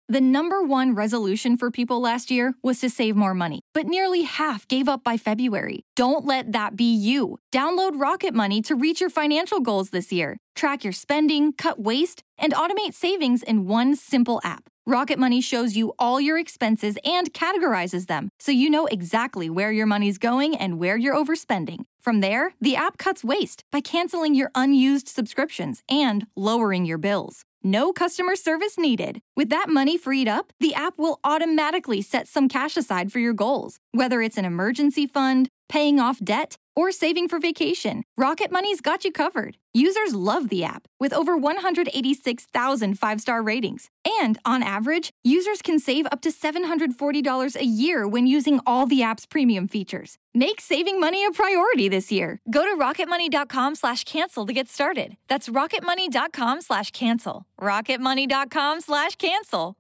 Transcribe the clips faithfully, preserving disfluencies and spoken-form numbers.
The number one resolution for people last year was to save more money, but nearly half gave up by February. Don't let that be you. Download Rocket Money to reach your financial goals this year. Track your spending, cut waste, and automate savings in one simple app. Rocket Money shows you all your expenses and categorizes them, so you know exactly where your money's going and where you're overspending. From there, the app cuts waste by canceling your unused subscriptions and lowering your bills. No customer service needed. With that money freed up, the app will automatically set some cash aside for your goals. Whether it's an emergency fund, paying off debt, or saving for vacation, Rocket Money's got you covered. Users love the app, with over one hundred eighty-six thousand five-star ratings. And on average, users can save up to seven hundred forty dollars a year when using all the app's premium features. Make saving money a priority this year. Go to rocketmoney.com slash cancel to get started. That's rocketmoney.com slash cancel. rocketmoney.com slash cancel.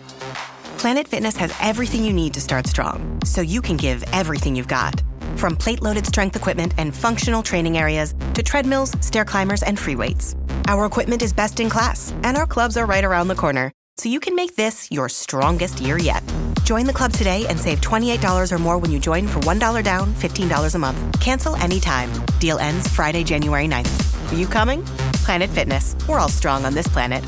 Planet Fitness has everything you need to start strong, so you can give everything you've got. From plate-loaded strength equipment and functional training areas to treadmills, stair climbers, and free weights. Our equipment is best in class, and our clubs are right around the corner, so you can make this your strongest year yet. Join the club today and save twenty-eight dollars or more when you join for one dollar down, fifteen dollars a month. Cancel anytime. Deal ends Friday, January ninth. Are you coming? Planet Fitness. We're all strong on this planet.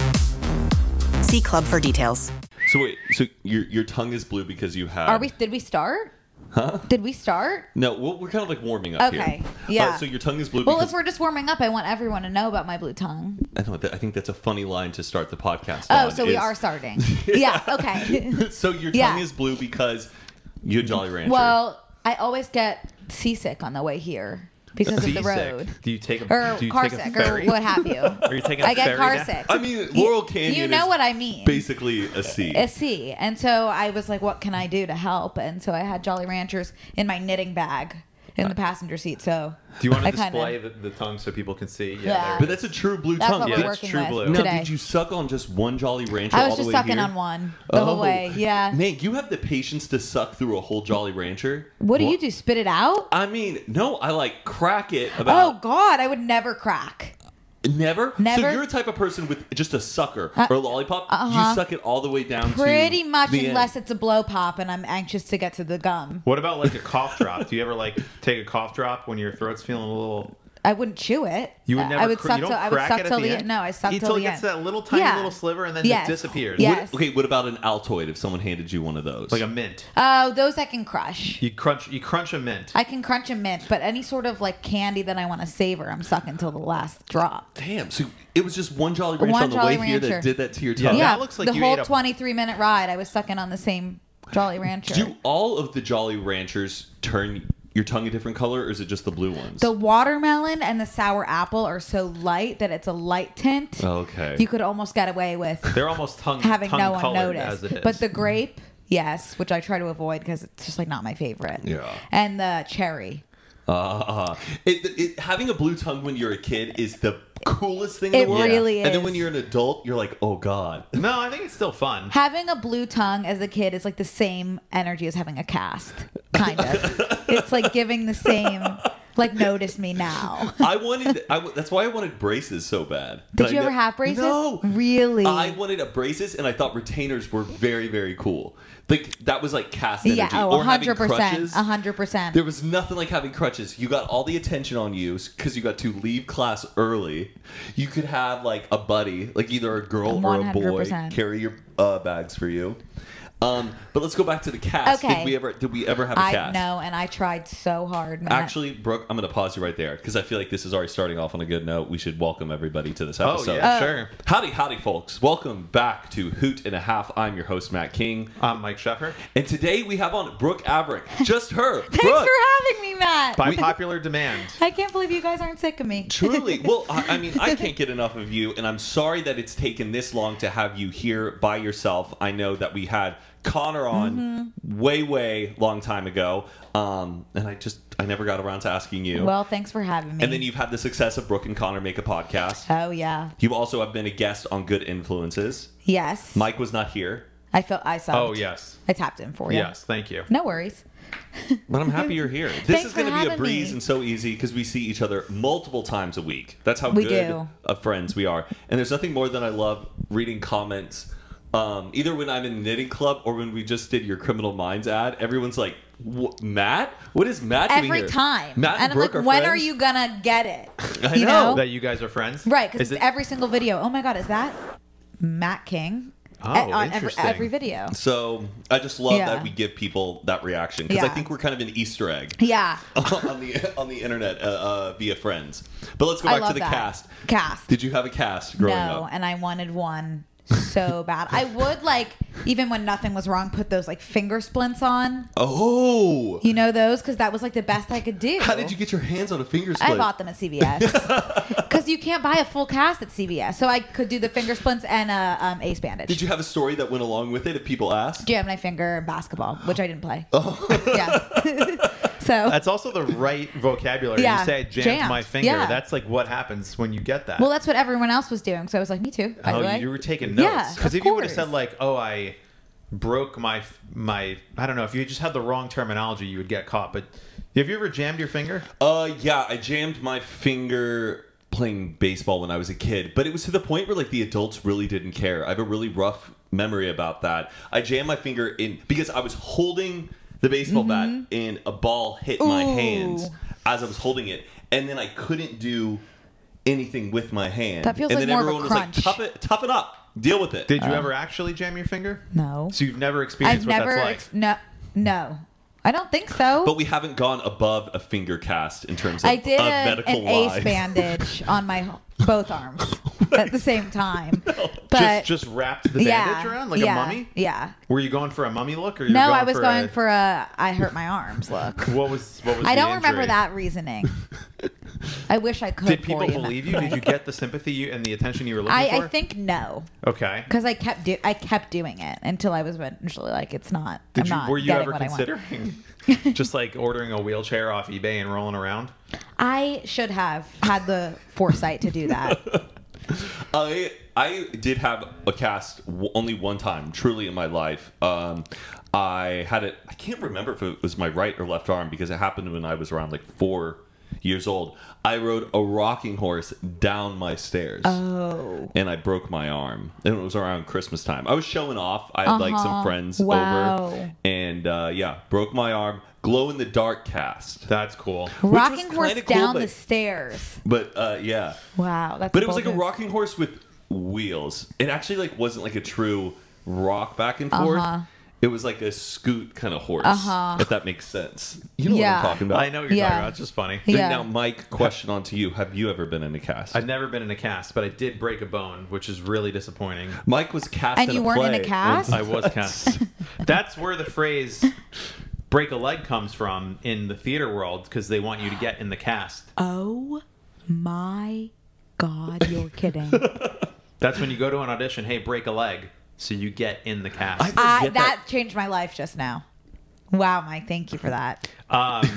See club for details. So wait, so your your tongue is blue because you have... Are we? Did we start? Huh? Did we start? No, well, we're kind of like warming up here. Okay, yeah. Uh, so your tongue is blue Well, because... if we're just warming up, I want everyone to know about my blue tongue. I know that. I think that's a funny line to start the podcast Oh, on, so we is- are starting. Yeah, okay. So your tongue Yeah. is blue because you're Jolly Rancher. Well, I always get seasick on the way here because of the Seasick. road. Do you take a, Or do you car take a sick or ferry? what have you. Are you taking a I get ferry car down? sick. I mean, Laurel Canyon You know is what I mean. basically a sea. A C. And so I was like, what can I do to help? And so I had Jolly Ranchers in my knitting bag in the passenger seat. So Do you want to I kinda- display the, the tongue so people can see? Yeah. there But it that's is. a true blue That's tongue. what Yeah, we're that's working true with blue. Now, today. did you suck on just one Jolly Rancher I all was the just way sucking here? on one the whole Oh. way. Yeah. Man, you have the patience to suck through a whole Jolly Rancher? What do you do? Spit it out? I mean, no, I like crack it Oh about... God, I would never crack. Never? Never. So you're a type of person with just a sucker Uh, or a lollipop. uh-huh. You suck it all the way down Pretty to much, the unless end. it's a blow pop and I'm anxious to get to the gum. What about like a cough drop? Do you ever like take a cough drop when your throat's feeling a little? I wouldn't chew it. You would I- never. I would cr- suck you don't till I would crack suck it at till the the end. no. I suck You till till the it gets end. that little tiny Yeah. little sliver and then Yes. it disappears. Yeah. What- Yes. okay, what about an Altoid if someone handed you one of those? Like a mint. Oh, those I can crush. You crunch. You crunch a mint. I can crunch a mint, but any sort of like candy that I want to savor, I'm sucking till the last drop. Damn, so it was just one Jolly Rancher One on the Jolly way here that Rancher. did that to your Yeah, tongue? Yeah, that looks like the you whole ate a- twenty-three minute ride, I was sucking on the same Jolly Rancher. Do all of the Jolly Ranchers turn your tongue a different color, or is it just the blue ones? The watermelon and the sour apple are so light that it's a light tint. Okay. You could almost get away with They're almost tongue having tongue no one colored notice. as it is. But the grape, yes, which I try to avoid because it's just like not my favorite. Yeah. And the cherry. Uh, it, it, having a blue tongue when you're a kid is the coolest thing in It the world. really And then is. when you're an adult, you're like, oh God. no, I think it's still fun. Having a blue tongue as a kid is like the same energy as having a cast, kind of. It's like giving the same, like, notice me now. I wanted, I, w- that's why I wanted braces so bad. Did But you I ever ne- have braces? No. Really? I wanted a braces, and I thought retainers were very, very cool. Like, that was like cast energy. Yeah, oh, or having one hundred percent. crutches. one hundred percent. There was nothing like having crutches. You got all the attention on you because you got to leave class early. You could have like a buddy, like either a girl or a one hundred boy, percent. carry your uh, bags for you. Um, but let's go back to the cast. Okay. Did we ever? Did we ever have a I cast? know, and I tried so hard, man. Actually, Brooke, I'm going to pause you right there because I feel like this is already starting off on a good note. We should welcome everybody to this Oh episode. yeah, Uh, sure. Howdy, howdy, folks. Welcome back to Hoot and a Half. I'm your host, Matt King. I'm Mike Sheffer. And today we have on Brooke Averick. Just her. Thanks Brooke. for having me, Matt. By We- popular demand. I can't believe you guys aren't sick of me. Truly. Well, I, I mean, I can't get enough of you, and I'm sorry that it's taken this long to have you here by yourself. I know that we had Connor on Mm-hmm. way, way long time ago, um, and I just I never got around to asking you. Well, thanks for having me. and then you've had the success of Brooke and Connor make a podcast. Oh yeah. You also have been a guest on Good Influences. Yes. Mike was not here, I felt I subbed. Oh yes. I tapped in for you. Yes. Thank you. No worries. but I'm happy you're here. This Thanks is for going to be a having breeze me. and so easy because we see each other multiple times a week. That's how We good do. of friends we are. And there's nothing more than I love reading comments um, either when I'm in knitting club or when we just did your Criminal Minds ad, everyone's like, "Wh- Matt? What is Matt doing Every here?" time. Matt and, and I'm Brooke like, are when friends? are you gonna get it? I You know. know? That you guys are friends? Right, because Is it's it- every single video. Oh my God, is that Matt King? Oh, At- on every, interesting. every video. So I just love Yeah. that we give people that reaction because I Yeah. think we're kind of an Easter egg Yeah. on the on the internet uh, uh, via friends. But let's go I back love to the that. cast. Cast. Did you have a cast growing No, up? and I wanted one so bad. I would like, even when nothing was wrong, put those like finger splints on. Oh, You know those? Because that was like the best I could do. how did you get your hands on a finger split? I bought them at C V S. Because you can't buy a full cast at C V S. So I could do the finger splints and a um, ace bandage. Did you have a story that went along with it if people asked? Jam my finger in basketball, which I didn't play. Oh. Yeah. So, That's also the right vocabulary. Yeah, You say, jammed, jammed. my finger. Yeah. That's like what happens when you get that. well, that's what everyone else was doing. So I was like, me too. By oh, the way. you were taking Yeah, notes. Because of if you would have course. said like, oh, I broke my my, I don't know, if you just had the wrong terminology, you would get caught. But have you ever jammed your finger? Uh, yeah, I jammed my finger playing baseball when I was a kid, but it was to the point where like the adults really didn't care. I have a really rough memory about that. I jammed my finger in because I was holding the baseball bat and a ball hit my Mm-hmm. Ooh. hands as I was holding it, and then I couldn't do anything with my hand. That feels and like then more of a everyone was like, crunch. "Tough it, toughen up, deal with it." Did you ever actually jam your finger? No. So you've never experienced I've what never. that's like? ex- no. No. I don't think so. But we haven't gone above a finger cast in terms of I did a a, medical an ace lie. bandage on my both arms at the same time. But just just wrapped the yeah, bandage around like yeah, a mummy? Yeah. Were you going for a mummy look, or you No, were going I was for going a, for a I hurt my arms look. What was what was? I the don't remember injury? that reasoning. I wish I could. Did for people believe you? Matt. Did you get the sympathy you, and the attention you were looking I, for? I think no, Okay. because I kept do I kept doing it until I was eventually like, it's not. Did I'm you? not Were you getting ever what I want. considering just like ordering a wheelchair off eBay and rolling around? I should have had the foresight to do that. I I did have a cast w- only one time, truly in my life. Um, I had it. I can't remember if it was my right or left arm because it happened when I was around like four years old. I rode a rocking horse down my stairs. Oh. And I broke my arm. And it was around Christmas time. I was showing off. I had like some Uh-huh. friends Wow. over, and uh, yeah, broke my arm. Glow in the dark cast. That's cool. Rocking horse kinda cool, down but- the stairs. But uh, yeah. Wow, that's. But it was like a bold. rocking horse with wheels. It actually like wasn't like a true rock back and forth. Uh-huh. It was like a scoot kind of horse, Uh-huh. if that makes sense. You know Yeah. what I'm talking about. I know what you're Yeah. talking about. It's just funny. Yeah. Now, Mike, question on to you: have you ever been in a cast? I've never been in a cast, but I did break a bone, which is really disappointing. Mike was cast, And in you a weren't in a play cast? once. I was cast. That's where the phrase "break a leg" comes from in the theater world, because they want you to get in the cast. Oh my God, you're kidding. That's when you go to an audition. Hey, break a leg, so you get in the cast. I- I, Forget that that. changed my life just now. Wow, Mike, thank you for that. Um,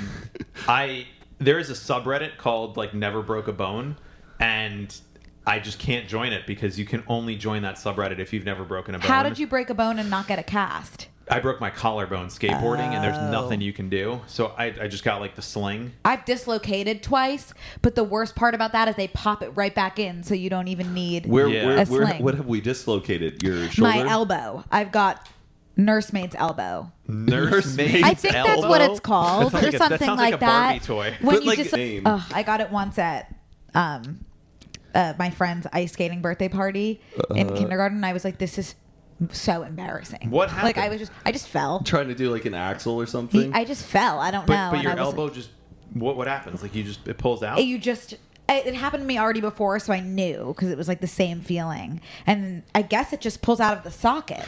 I there is a subreddit called like Never Broke a Bone, and I just can't join it because you can only join that subreddit if you've never broken a bone. How did you break a bone and not get a cast? I broke my collarbone skateboarding, and there's Oh. nothing you can do. So I, I just got like the sling. I've dislocated twice, but the worst part about that is they pop it right back in, so you don't even need Where, Yeah. where, A where, sling. what have we dislocated? Your shoulder? my elbow. I've got nursemaid's elbow. Nursemaid's I think that's what it's called, That sounds or like a- that something sounds like like a that. Barbie toy. When But you like just, a name. Ugh, I got it once at um, uh, my friend's ice skating birthday party in Uh-huh. kindergarten. And I was like, "This is so embarrassing." What Like I happened? was just, I just fell. Trying to do like an axle or He, something? I just fell. I don't But, know. but and your I was elbow like, just what what happens? Like you just it pulls out. you just. It it happened to me already before, so I knew because it was like the same feeling. And I guess it just pulls out of the socket.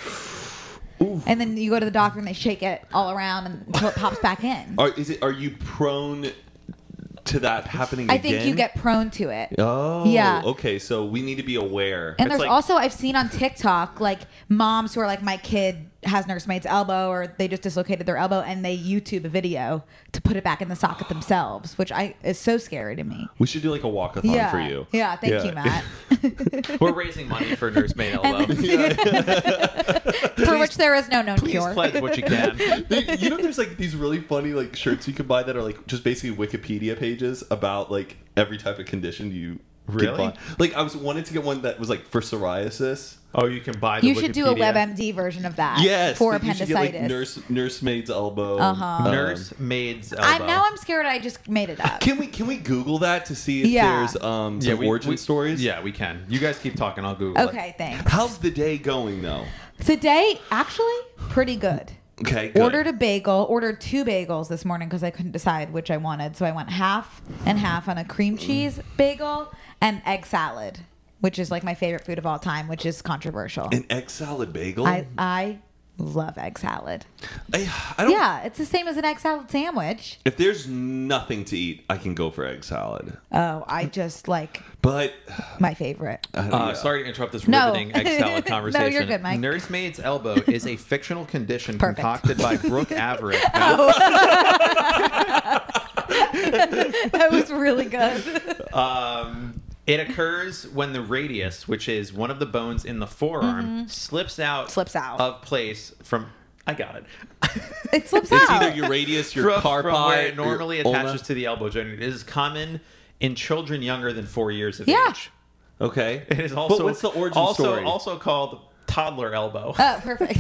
And then you go to the doctor and they shake it all around and- until it pops back in. Are, is it, are you prone to that happening I again? think you get prone to it. Oh, Yeah. okay. So we need to be aware. And It's there's like- also I've seen on TikTok like moms who are like, my kid has nursemaid's elbow or they just dislocated their elbow and they YouTube a video to put it back in the socket themselves, which I is so scary to me. We should do like a walkathon Yeah, for you. yeah. Thank you, Matt. We're raising money for nursemaid elbow. For which there is no known Please cure. pledge what you can. They- you know, there's like these really funny like shirts you can buy that are like just basically Wikipedia pages about like every type of condition you Really? buy. Like I was wanted to get one that was like for psoriasis. Oh, you can buy the You should do a Wikipedia. WebMD version of that. Yes, For that you should appendicitis. get, like, nurse nursemaid's elbow. Uh-huh. Um, Nursemaid's elbow. I'm now I'm scared I just made it up. Can we can we Google that to see if Yeah. there's um some Yeah, we- origin we- stories? Yeah, we can. You guys keep talking. I'll Google it. Okay, thanks. How's the day going though? Today, actually, pretty good. Okay. Good. Ordered a bagel, ordered two bagels this morning because I couldn't decide which I wanted. So I went half and half on a cream cheese bagel and egg salad, which is like my favorite food of all time, which is controversial. an egg salad bagel. I, I love egg salad. I, I don't. Yeah, it's the same as an egg salad sandwich. If there's nothing to eat, I can go for egg salad. Oh, I just like But my favorite. I don't Uh, know. Sorry to interrupt this No. riveting egg salad No, conversation. you're good, Mike. Nursemaid's elbow is a fictional condition Perfect. concocted by Brooke Averitt. That was really good. Um, it occurs when the radius, which is one of the bones in the forearm, slips out, Mm-hmm. Slips out. of place from. I got it. It slips it's out. either your radius, your from, carpi, from where it your normally ulna. attaches to the elbow joint. It is common in children younger than four years of Yeah. age. Okay. It is also But what's the origin also, story? Also called toddler elbow. Oh, perfect.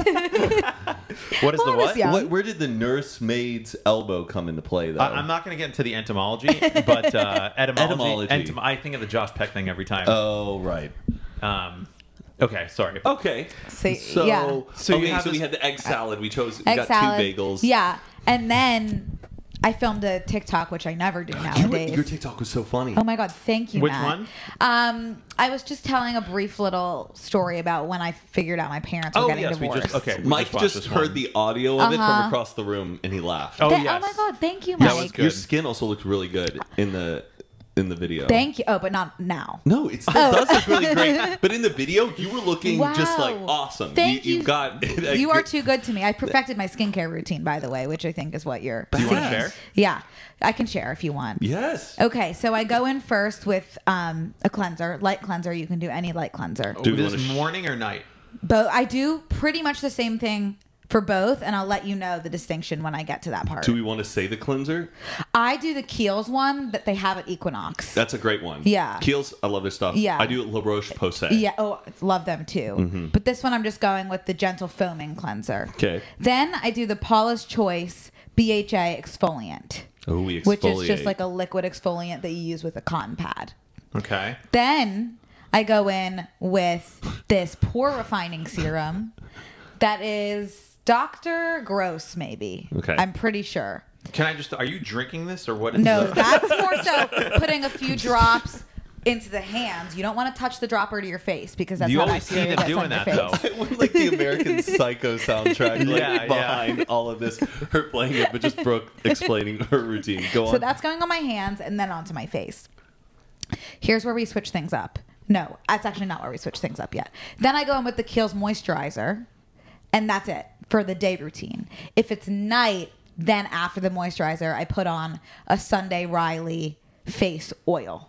What is Well, the I was what? young. What, where did the nursemaid's elbow come into play, though? I, I'm not going to get into the entomology, but uh, etymology. Etymology. Entom- I think of the Josh Peck thing every time. Oh, right. Um, okay, sorry. Okay. See, so, yeah. So so, you okay, have so we this- had the egg salad. We chose. We Egg got salad. two bagels. Yeah. And then I filmed a TikTok, which I never do You were- nowadays. your TikTok was so funny. Oh my God, thank you, Which Matt. one? Um, I was just telling a brief little story about when I figured out my parents were Oh, getting yes, we divorced. just okay. we Mike watched just this heard one. the audio of it Uh-huh. from across the room, and he laughed. Oh, Th- yes. oh my God, thank you, Mike. That was good. Your skin also looked really good in the in the video. Thank you. Oh, but not now. No, it still Oh. does look really great. But in the video, you were looking just like Wow. awesome. Thank you. you. got. You are too good to me. I perfected my skincare routine, by the way, which I think is what you're. Do you want to seeing. share? Yeah, I can share if you want. Yes. Okay, so I go in first with um, a cleanser, light cleanser. You can do any light cleanser. Do we this wanna sh- morning or night? But I do pretty much the same thing for both, and I'll let you know the distinction when I get to that part. Do we want to say the cleanser? I do the Kiehl's one that they have at Equinox. That's a great one. Yeah. Kiehl's, I love their stuff. Yeah. I do La Roche Posay. Yeah, oh, love them too. Mm-hmm. But this one I'm just going with the gentle foaming cleanser. Okay. Then I do the Paula's Choice B H A exfoliant, Oh, we exfoliate. which is just like a liquid exfoliant that you use with a cotton pad. Okay. Then I go in with this pore refining serum that is Doctor Gross, maybe. Okay. I'm pretty sure. Can I just? Are you drinking this or what? Is No, the- that's more so putting a few drops into the hands. You don't want to touch the dropper to your face because that's You how always see bacteria them gets doing on your that, face. though. I want like the American Psycho soundtrack like, Yeah, yeah. behind all of this. Her playing it, but just Brooke explaining her routine. Go on. So that's going on my hands and then onto my face. Here's where we switch things up. No, that's actually not where we switch things up yet. Then I go in with the Kiehl's moisturizer, and that's it for the day routine. If it's night, then after the moisturizer, I put on a Sunday Riley face oil.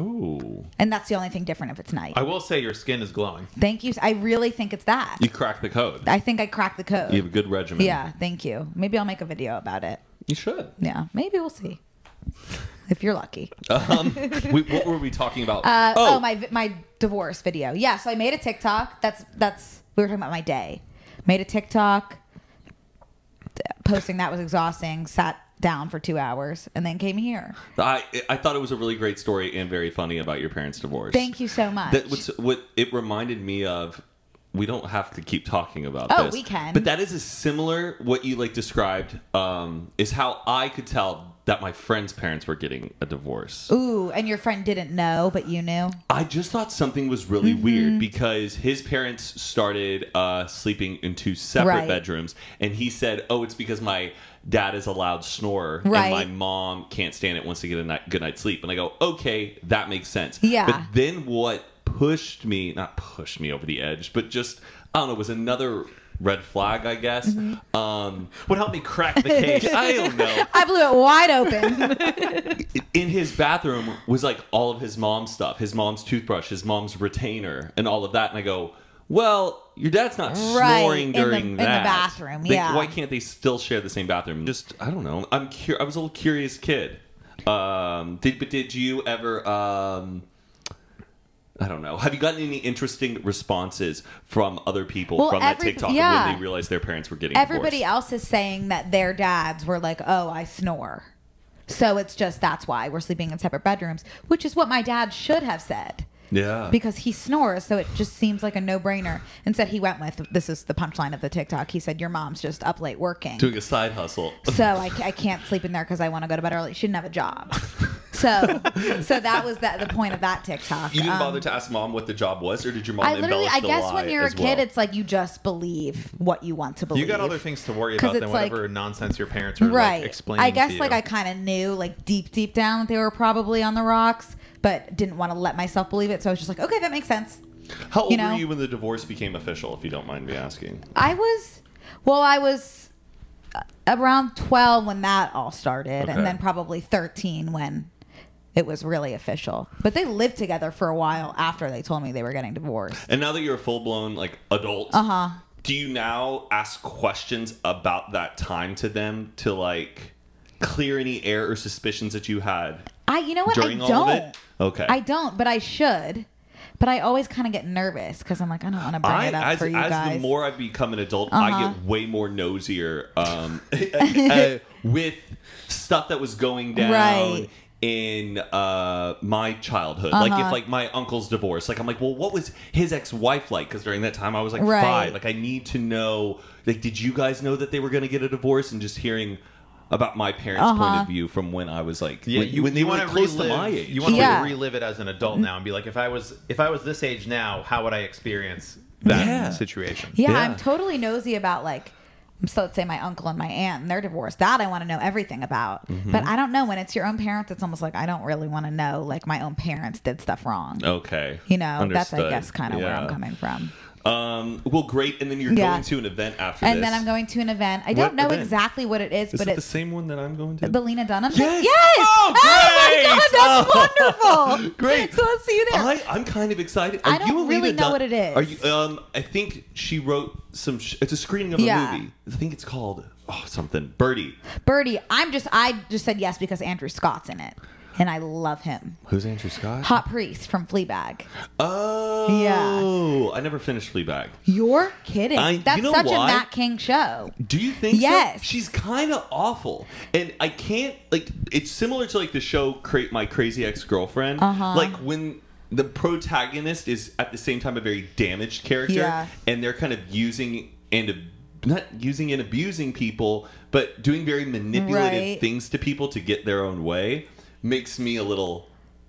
Oh. And that's the only thing different if it's night. I will say your skin is glowing. Thank you. I really think it's that. You cracked the code. I think I cracked the code. You have a good regimen. Yeah, thank you. Maybe I'll make a video about it. You should. Yeah, maybe we'll see. If you're lucky. Um, we, what were we talking about? Uh, oh, my vi- my divorce video. Yeah, so I made a TikTok. That's that's we were talking about my day. Made a TikTok. Posting that was exhausting. Sat down for two hours and then came here. I I thought it was a really great story and very funny about your parents' divorce. Thank you so much. That was what it reminded me of. We don't have to keep talking about Oh, this. we can. But that is a similar what you like described um, is how I could tell that my friend's parents were getting a divorce. Ooh, and your friend didn't know, but you knew. I just thought something was really Mm-hmm. weird because his parents started uh, sleeping in two separate Right. bedrooms, and he said, "Oh, it's because my dad is a loud snorer, Right. and my mom can't stand it, wants to get a night, good night's sleep." And I go, "Okay, that makes sense." Yeah. But then what pushed me, not pushed me over the edge, but just I don't know, was another red flag, I guess. Mm-hmm. Um, What helped me crack the case? I don't know. I blew it wide open. In his bathroom was like all of his mom's stuff, his mom's toothbrush, his mom's retainer, and all of that. And I go, well, your dad's not Right, snoring in the- during in the that. bathroom, They- yeah. Why can't they still share the same bathroom? Just I don't know. I'm cur- I was a little curious kid. Um, did but did you ever um, I don't know. Have you gotten any interesting responses from other people Well, from every- that TikTok yeah. when they realized their parents were getting Everybody divorced? else is saying that their dads were like, oh, I snore. So it's just that's why we're sleeping in separate bedrooms, which is what my dad should have said. Yeah. Because he snores, so it just seems like a no-brainer. Instead, he went with, this is the punchline of the TikTok, he said, your mom's just up late working. Doing a side hustle. So I, I can't sleep in there because I want to go to bed early. She didn't have a job. So so that was the, the point of that TikTok. You didn't Um, bother to ask mom what the job was, or did your mom I literally, embellish I the guess lie when you're a as kid, well? it's like you just believe what you want to believe. You got other things to worry 'Cause about than it's like- whatever nonsense your parents are Right. like explaining I guess to like you. I kind of knew like deep, deep down that they were probably on the rocks, but didn't want to let myself believe it. So I was just like, okay, that makes sense. How old you know? were you when the divorce became official, if you don't mind me asking? I was, well, I was uh, around twelve when that all started, Okay. and then probably thirteen when it was really official. But they lived together for a while after they told me they were getting divorced. And now that you're a full-blown like adult, Uh-huh. do you now ask questions about that time to them to like clear any air or suspicions that you had I, you know what? during I all don't. of it? Okay. I don't, but I should. But I always kind of get nervous because I'm like, I don't want to bring I, it up as, for you as guys. the more I become an adult, Uh-huh. I get way more nosier um, uh, with stuff that was going down Right. in uh, my childhood. Like Uh-huh. if like my uncle's divorce, like I'm like, well, what was his ex-wife like? Because during that time I was like Right. five. Like I need to know. Like, did you guys know that they were going to get a divorce? And just hearing about my parents' Uh-huh. point of view from when I was like, Yeah, when, you, when they you were want like, to close relive, to my age. You want to Yeah. relive it as an adult now and be like, if I was if I was this age now, how would I experience that Yeah. situation? yeah, Yeah. I'm totally nosy about like, so let's say my uncle and my aunt and their divorce. That I want to know everything about. Mm-hmm. But I don't know when it's your own parents. It's almost like I don't really want to know like my own parents did stuff wrong. Okay. You know, that's I Understood. guess kind of where I'm Yeah. coming from. Um, well, great. And then you're Yeah. going to an event after And this. then I'm going to an event. I What don't know event? exactly what it is, Is but it the it's same one that I'm going to? the Lena Dunham. Yes! Yes! Oh, my great! God, that's Oh. wonderful. Great. So let's see you there. I, I'm kind of excited. I Are don't you a really Lena know Dun- what it is. Are you? Um, I think she wrote some. Sh- it's a screening of a Yeah. movie. I think it's called oh something Birdie. Birdie, I'm just I just said yes because Andrew Scott's in it. And I love him. Who's Andrew Scott? Hot Priest from Fleabag. Oh, Yeah. I never finished Fleabag. You're kidding. I- That's you know such why? a Matt King show. Do you think so? Yes. She's kind of awful. And I can't, like, it's similar to, like, the show Cra- My Crazy Ex-Girlfriend. Uh-huh. Like, when the protagonist is, at the same time, a very damaged character. Yeah. And they're kind of using and, ab- not using and abusing people, but doing very manipulative Right. things to people to get their own way, makes me a little...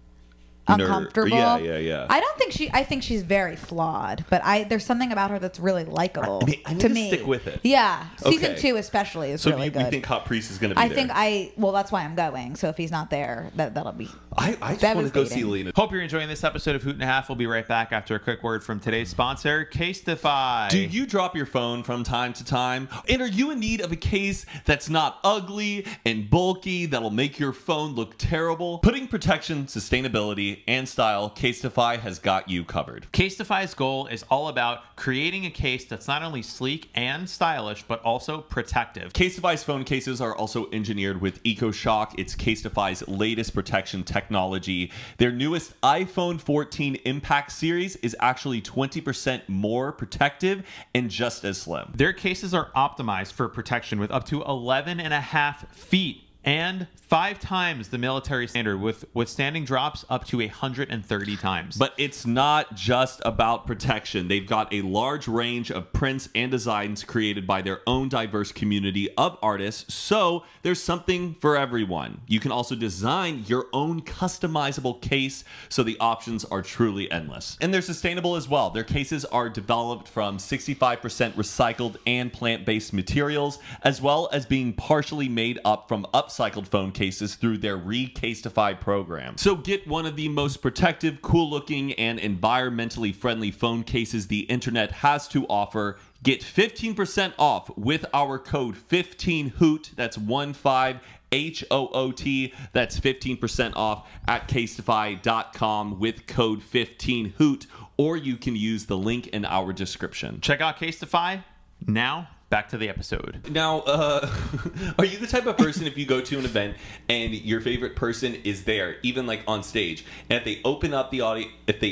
ner- Uncomfortable. Yeah, yeah, yeah. I don't think she. I think she's very flawed, but I there's something about her that's really likable. I mean, I need to to me, stick with it. Yeah, season Okay. two especially is so really you, good. you think Hot Priest is going to be I there? think I well that's why I'm going. So if he's not there, that that'll be. I, I just want to go see devastating. Lena. Hope you're enjoying this episode of Hoot and a Half. We'll be right back after a quick word from today's sponsor, Casetify. Do you drop your phone from time to time? And are you in need of a case that's not ugly and bulky that'll make your phone look terrible? Putting protection, sustainability, and style, Casetify has got you covered. Casetify's goal is all about creating a case that's not only sleek and stylish, but also protective. Casetify's phone cases are also engineered with EcoShock. It's Casetify's latest protection technology. Their newest iPhone fourteen Impact series is actually twenty percent more protective and just as slim. Their cases are optimized for protection with up to eleven and a half feet and five times the military standard, with withstanding drops up to one hundred thirty times. But it's not just about protection. They've got a large range of prints and designs created by their own diverse community of artists, so there's something for everyone. You can also design your own customizable case, so the options are truly endless. And they're sustainable as well. Their cases are developed from sixty-five percent recycled and plant-based materials, as well as being partially made up from upcycled phone cases through their Recasetify program. So get one of the most protective, cool-looking, and environmentally friendly phone cases the internet has to offer. Get fifteen percent off with our code fifteen hoot. That's one five H O O T. That's fifteen percent off at casetify dot com with code fifteen hoot, or you can use the link in our description. Check out Casetify. Now, back to the episode. Now, uh, are you the type of person, if you go to an event and your favorite person is there, even like on stage, and if they open up the audio, if they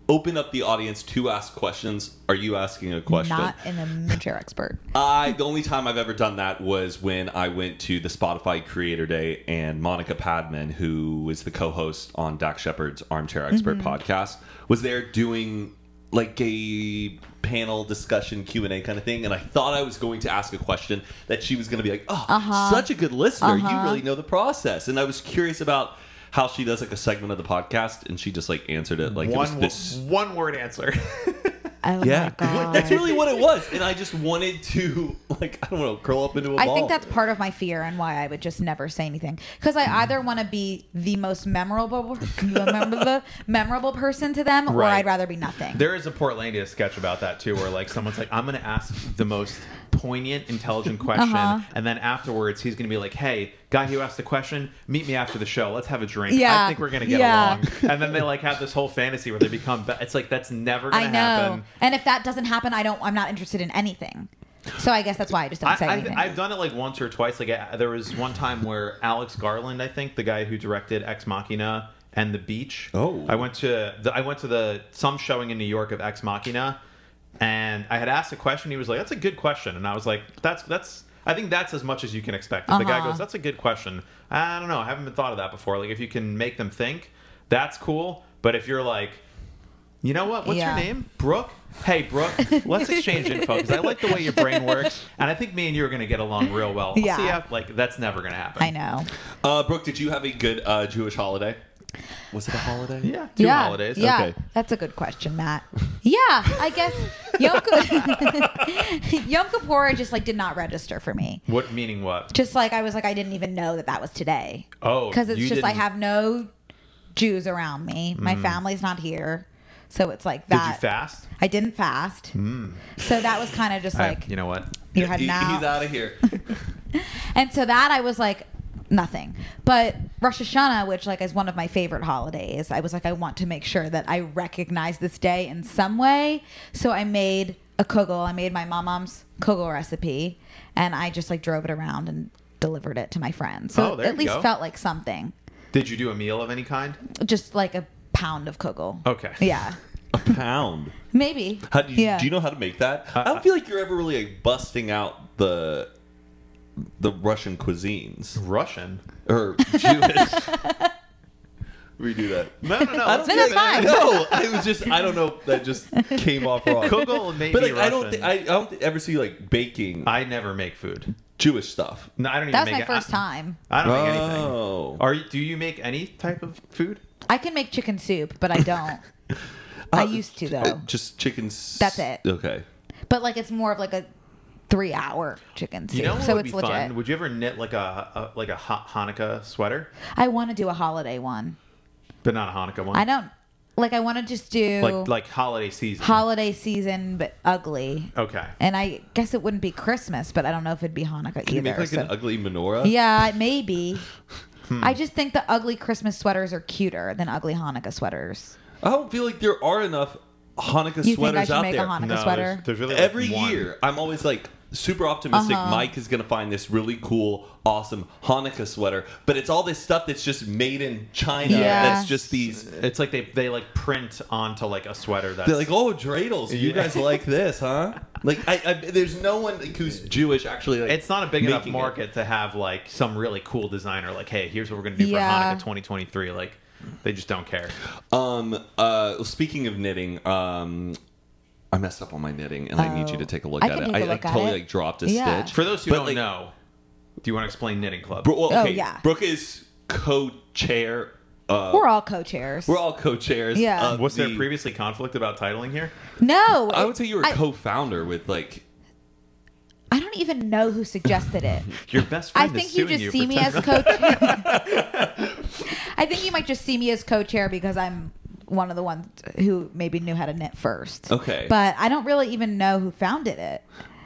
open up the audience to ask questions. Are you asking a question? Not an immature expert. I the only time I've ever done that was when I went to the Spotify Creator Day, and Monica Padman, who is the co-host on Dax Shepard's Armchair Expert Mm-hmm. podcast, was there doing like a panel discussion Q and A kind of thing, and I thought I was going to ask a question that she was going to be like, "Oh, Uh-huh. such a good listener! You Uh-huh. really know the process." And I was curious about how she does like a segment of the podcast, and she just like answered it like it was One this. one word answer. Oh Yeah, my god. that's really what it was, and I just wanted to like I don't know, curl up into a I ball. think that's part of my fear and why I would just never say anything. Because I either want to be the most memorable, memorable, memorable person to them, or Right. I'd rather be nothing. There is a Portlandia sketch about that too, where like someone's like, "I'm going to ask the most poignant, intelligent question," Uh-huh. and then afterwards he's going to be like, "Hey, guy who asked the question, meet me after the show. Let's have a drink. Yeah. I think we're going to get Yeah. along." And then they like have this whole fantasy where they become. Be- it's like that's never going I to know. happen. And if that doesn't happen, I don't. I'm not interested in anything. So I guess that's why I just don't I, say I, anything. I've done it like once or twice. Like I, there was one time where Alex Garland, I think, the guy who directed Ex Machina and The Beach. Oh. I went to the, I went to the some showing in New York of Ex Machina, and I had asked a question. He was like, "That's a good question," and I was like, "That's that's." I think that's as much as you can expect. If the guy Uh-huh. goes, "That's a good question," I don't know. I haven't been thought of that before. Like if you can make them think, that's cool. But if you're like, you know what? What's Yeah. your name? Brooke? Hey, Brooke, let's exchange info because I like the way your brain works. And I think me and you are going to get along real well. I'll Yeah. see ya. Like, that's never going to happen. I know. Uh, Brooke, did you have a good uh, Jewish holiday? Was it a holiday? Yeah, two yeah. holidays. Yeah. Okay. That's a good question, Matt. Yeah, I guess Yom, Ki- Yom Kippur just like did not register for me. What, meaning what? Just like I was like I didn't even know that that was today. Oh, because it's you just I didn't- have no Jews around me. My family's not here, so it's like Did that. you fast? I didn't fast, so that was kind of just I- like you know what? you're heading He- out. He's out of here. And so that I was like nothing. But Rosh Hashanah, which like is one of my favorite holidays, I was like I want to make sure that I recognize this day in some way. So I made a kugel. I made my mom's kugel recipe, and I just like drove it around and delivered it to my friends. So Oh, there it at you least go. felt like something. Did you do a meal of any kind? Just like a pound of kugel. Okay. Yeah. A pound. Maybe. How do you, yeah. do you know how to make that? Uh, I don't feel like you're ever really like busting out the the Russian cuisines Russian? or Jewish. Redo that. No, no, no. I let's don't No, do that's it. fine. No, I was just I don't know. That just came off wrong. Kugel may But be like, I don't Russian. thi- I, I don't ever see you like baking I never make food. Jewish stuff. No, I don't even That was make my it. first I, time. I don't make anything. Oh. Are you, do you make any type of food? I can make chicken soup, but I don't. I Uh, used to uh, though. Just chickens. That's it. Okay. But like it's more of like a three hour chicken soup. You know what so would it's be legit. fun? Would you ever knit like a, a like a Ha- Hanukkah sweater, I want to do a holiday one. but not a Hanukkah one? I don't like I want to just do Like like holiday season. holiday season but ugly. okay. And I guess it wouldn't be Christmas, but I don't know if it'd be Hanukkah Can you either. make like so- an ugly menorah? Yeah, maybe. Hmm. I just think the ugly Christmas sweaters are cuter than ugly Hanukkah sweaters. I don't feel like there are enough Hanukkah You think I sweaters should out make there. a Hanukkah No, sweater? there's, there's really like Every one. year, I'm always like super optimistic. Uh-huh. Mike is gonna find this really cool, awesome Hanukkah sweater, but it's all this stuff that's just made in China. Yeah. That's just these. It's like they they like print onto like a sweater that's They're like, oh, dreidels. You Yeah. guys like this, huh? Like, I, I, there's no one like, who's Jewish actually. Like, it's not a big enough making it. market to have like some really cool designer like, hey, here's what we're gonna do Yeah. for Hanukkah twenty twenty-three. Like, they just don't care. Um. Uh. Speaking of knitting, um, I messed up on my knitting, and I need you to take a look I at can it. take a I, look I at totally it. like dropped a Yeah. stitch. For those who But, don't like, know, do you want to explain Knitting Club? Bro, well, Oh, okay. yeah. Brooke is co-chair. Uh, We're all co-chairs. we're all co-chairs. Yeah. of Was there the- previously conflict about titling here? No. I it- would say you were a I- co-founder with like. I don't even know who suggested it. Your best I friend think is you suing just you see for me ten- as co-chair. I think you might just see me as co-chair because I'm one of the ones who maybe knew how to knit first. Okay. But I don't really even know who founded it.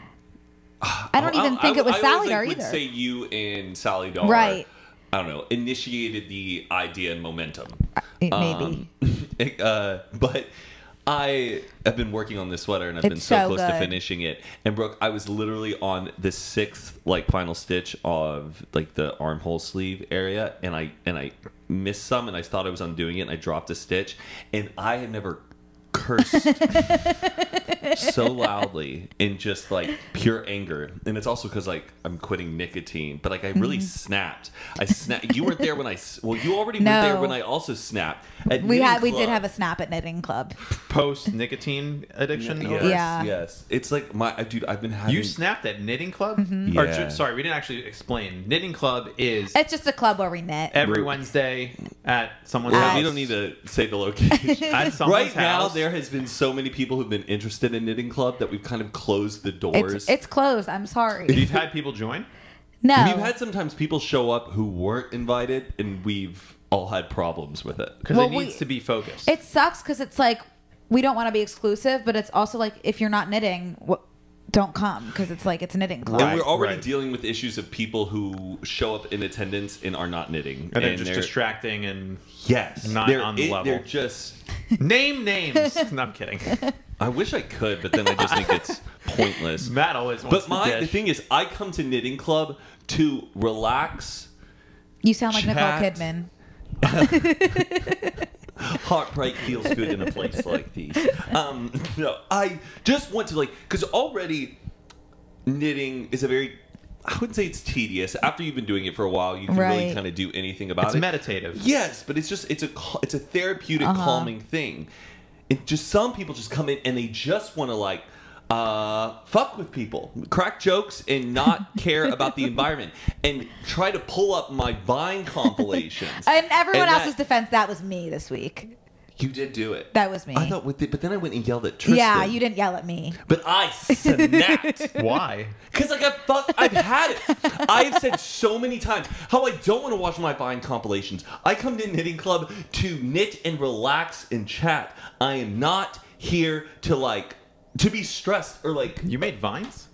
I don't even think it was I Sally always, Dar like, would either. say you and Sally Dar. Right. I don't know. Initiated the idea and momentum. It- maybe. Um, uh, but I have been working on this sweater and I've been It's so, so close to good. finishing it. And Brooke, I was literally on the sixth like final stitch of like the armhole sleeve area, and I and I missed some, and I thought I was undoing it, and I dropped a stitch, and I had never cursed so loudly in just like pure anger, and it's also because like I'm quitting nicotine, but like I really Mm-hmm. snapped. I snapped. You weren't there when I. s- Well, you already No. were there when I also snapped. At We Knitting had we Club. did have a snap at knitting club. Post nicotine addiction. Yes, over? Yeah. yes. It's like my uh, dude. I've been having. You snapped at knitting club. Mm-hmm. Or Yeah. ju- sorry, we didn't actually explain. Knitting club is It's just a club where we knit. every Wednesday at someone's Well, house. we don't need to say the location. At someone's Right now, house. there has been so many people who've been interested in Knitting Club that we've kind of closed the doors. It's it's closed. I'm sorry. You've had people join. No. We've had sometimes people show up who weren't invited, and we've all had problems with it. Because Well, it needs we- to be focused. It sucks because it's like we don't want to be exclusive, but it's also like if you're not knitting, wh- don't come because it's like it's a knitting club. And Right, we're already right. dealing with issues of people who show up in attendance and are not knitting, and they're just distracting and yes, not they're, on the level. They're just. name names. No, I'm kidding. I wish I could, but then I just think it's pointless. Matt always wants But my to the dish. thing is, I come to Knitting Club to relax. You sound like Chat. Nicole Kidman. Heartbreak feels good in a place like these. Um, no, I just want to like because already knitting is a very. I wouldn't say it's tedious. After you've been doing it for a while, you can really Right. kind of do anything about It's it. meditative. Yes, but it's just it's a cal- it's a therapeutic, Uh-huh. calming thing. It just some people just come in and they just want to like uh, fuck with people, crack jokes, and not care about the environment, and try to pull up my Vine compilations. And everyone And that- else's defense, that was me this week. You did do it. That was me. I thought with it, but then I went and yelled at Tristan. Yeah, you didn't yell at me. But I snapped. Why? Because like I've fuck, I've had it. I've said so many times how I don't want to watch my Vine compilations. I come to Knitting Club to knit and relax and chat. I am not here to like to be stressed or like. You made vines?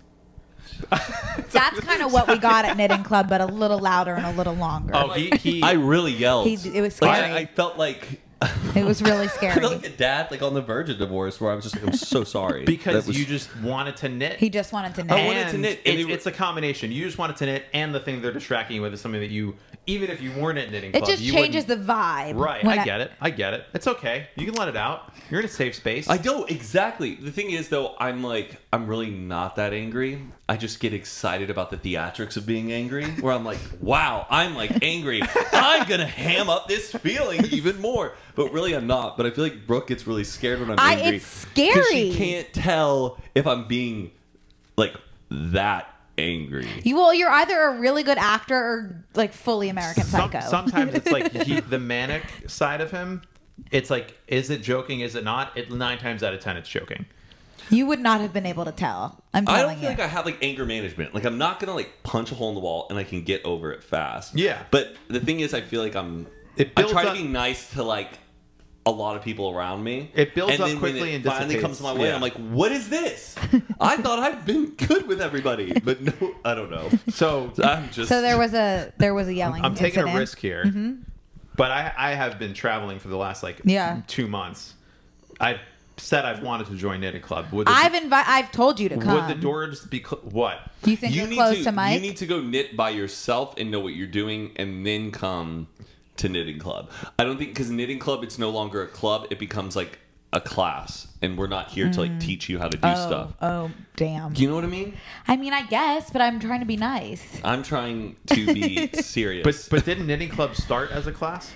That's kind of what we got at knitting club, but a little louder and a little longer. Oh, he he. I really yelled. He- it was Like, scary. I, I felt like. It was really I scary. felt like a dad, like on the verge of divorce, where I was just like, I'm so sorry. because That was- you just wanted to knit. He just wanted to knit. I wanted to And knit, and It's, they were- it's a combination. You just wanted to knit, and the thing they're distracting you with is something that you, even if you weren't at knitting It club, just you changes wouldn't- the vibe. Right, when I get it. I get it. It's okay. You can let it out. You're in a safe space. I don't exactly. The thing is, though, I'm like, I'm really not that angry. I just get excited about the theatrics of being angry, where I'm like, wow, I'm like angry. I'm gonna ham up this feeling even more. But really, I'm not. But I feel like Brooke gets really scared when I'm I- angry. it's scary. She can't tell if I'm being like that angry. You, well, you're either a really good actor or like fully American Some- Psycho. sometimes it's like he, the manic side of him. It's like, is it joking? Is it not? It nine times out of ten, it's joking. You would not have been able to tell. I'm I telling don't feel you. like I have like anger management. Like I'm not gonna like punch a hole in the wall and I can get over it fast. Yeah. But the thing is, I feel like I'm. It I builds try up- to be nice to like a lot of people around me. It builds and up then when quickly it and finally dissipates. comes to my way. Yeah. I'm like, what is this? I thought I've been good with everybody, but no, I don't know. So I'm just. So there was a there was a yelling. I'm taking incident. a risk here, but I, I have been traveling for the last like Yeah. two months. I've said I've wanted to join knitting club. Would the, I've invi- I've told you to come. would the doors be cl- what? Do you think you you're need close to, to Mike? You need to go knit by yourself and know what you're doing, and then come to knitting club. I don't think because knitting club, it's no longer a club; it becomes like a class, and we're not here to like teach you how to do oh, stuff. oh, damn. Do you know what I mean? I mean, I guess, but I'm trying to be nice. I'm trying to be serious. But but didn't knitting club start as a class?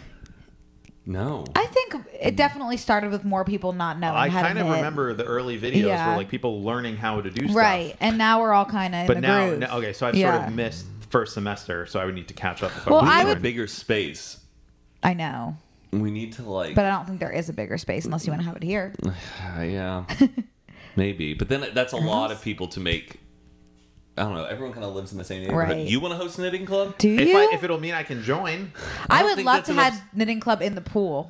no. I think it definitely started with more people not knowing I how to kind of knit. remember the early videos Yeah. were like people learning how to do stuff. Right, and now we're all kind of in But the now, groove. now- okay, so I've Yeah. sort of missed first semester, so I would need to catch up. If Well, I, we I need would- a bigger space. I know, We need to like. but I don't think there is a bigger space unless you want to have it here. uh, yeah, maybe. But then that's a lot of people to make. I don't know. Everyone kind of lives in the same neighborhood. Right. You want to host a knitting club? Do if, you? I, if it'll mean I can join, I, don't would think love that's to enough- have knitting club in the pool.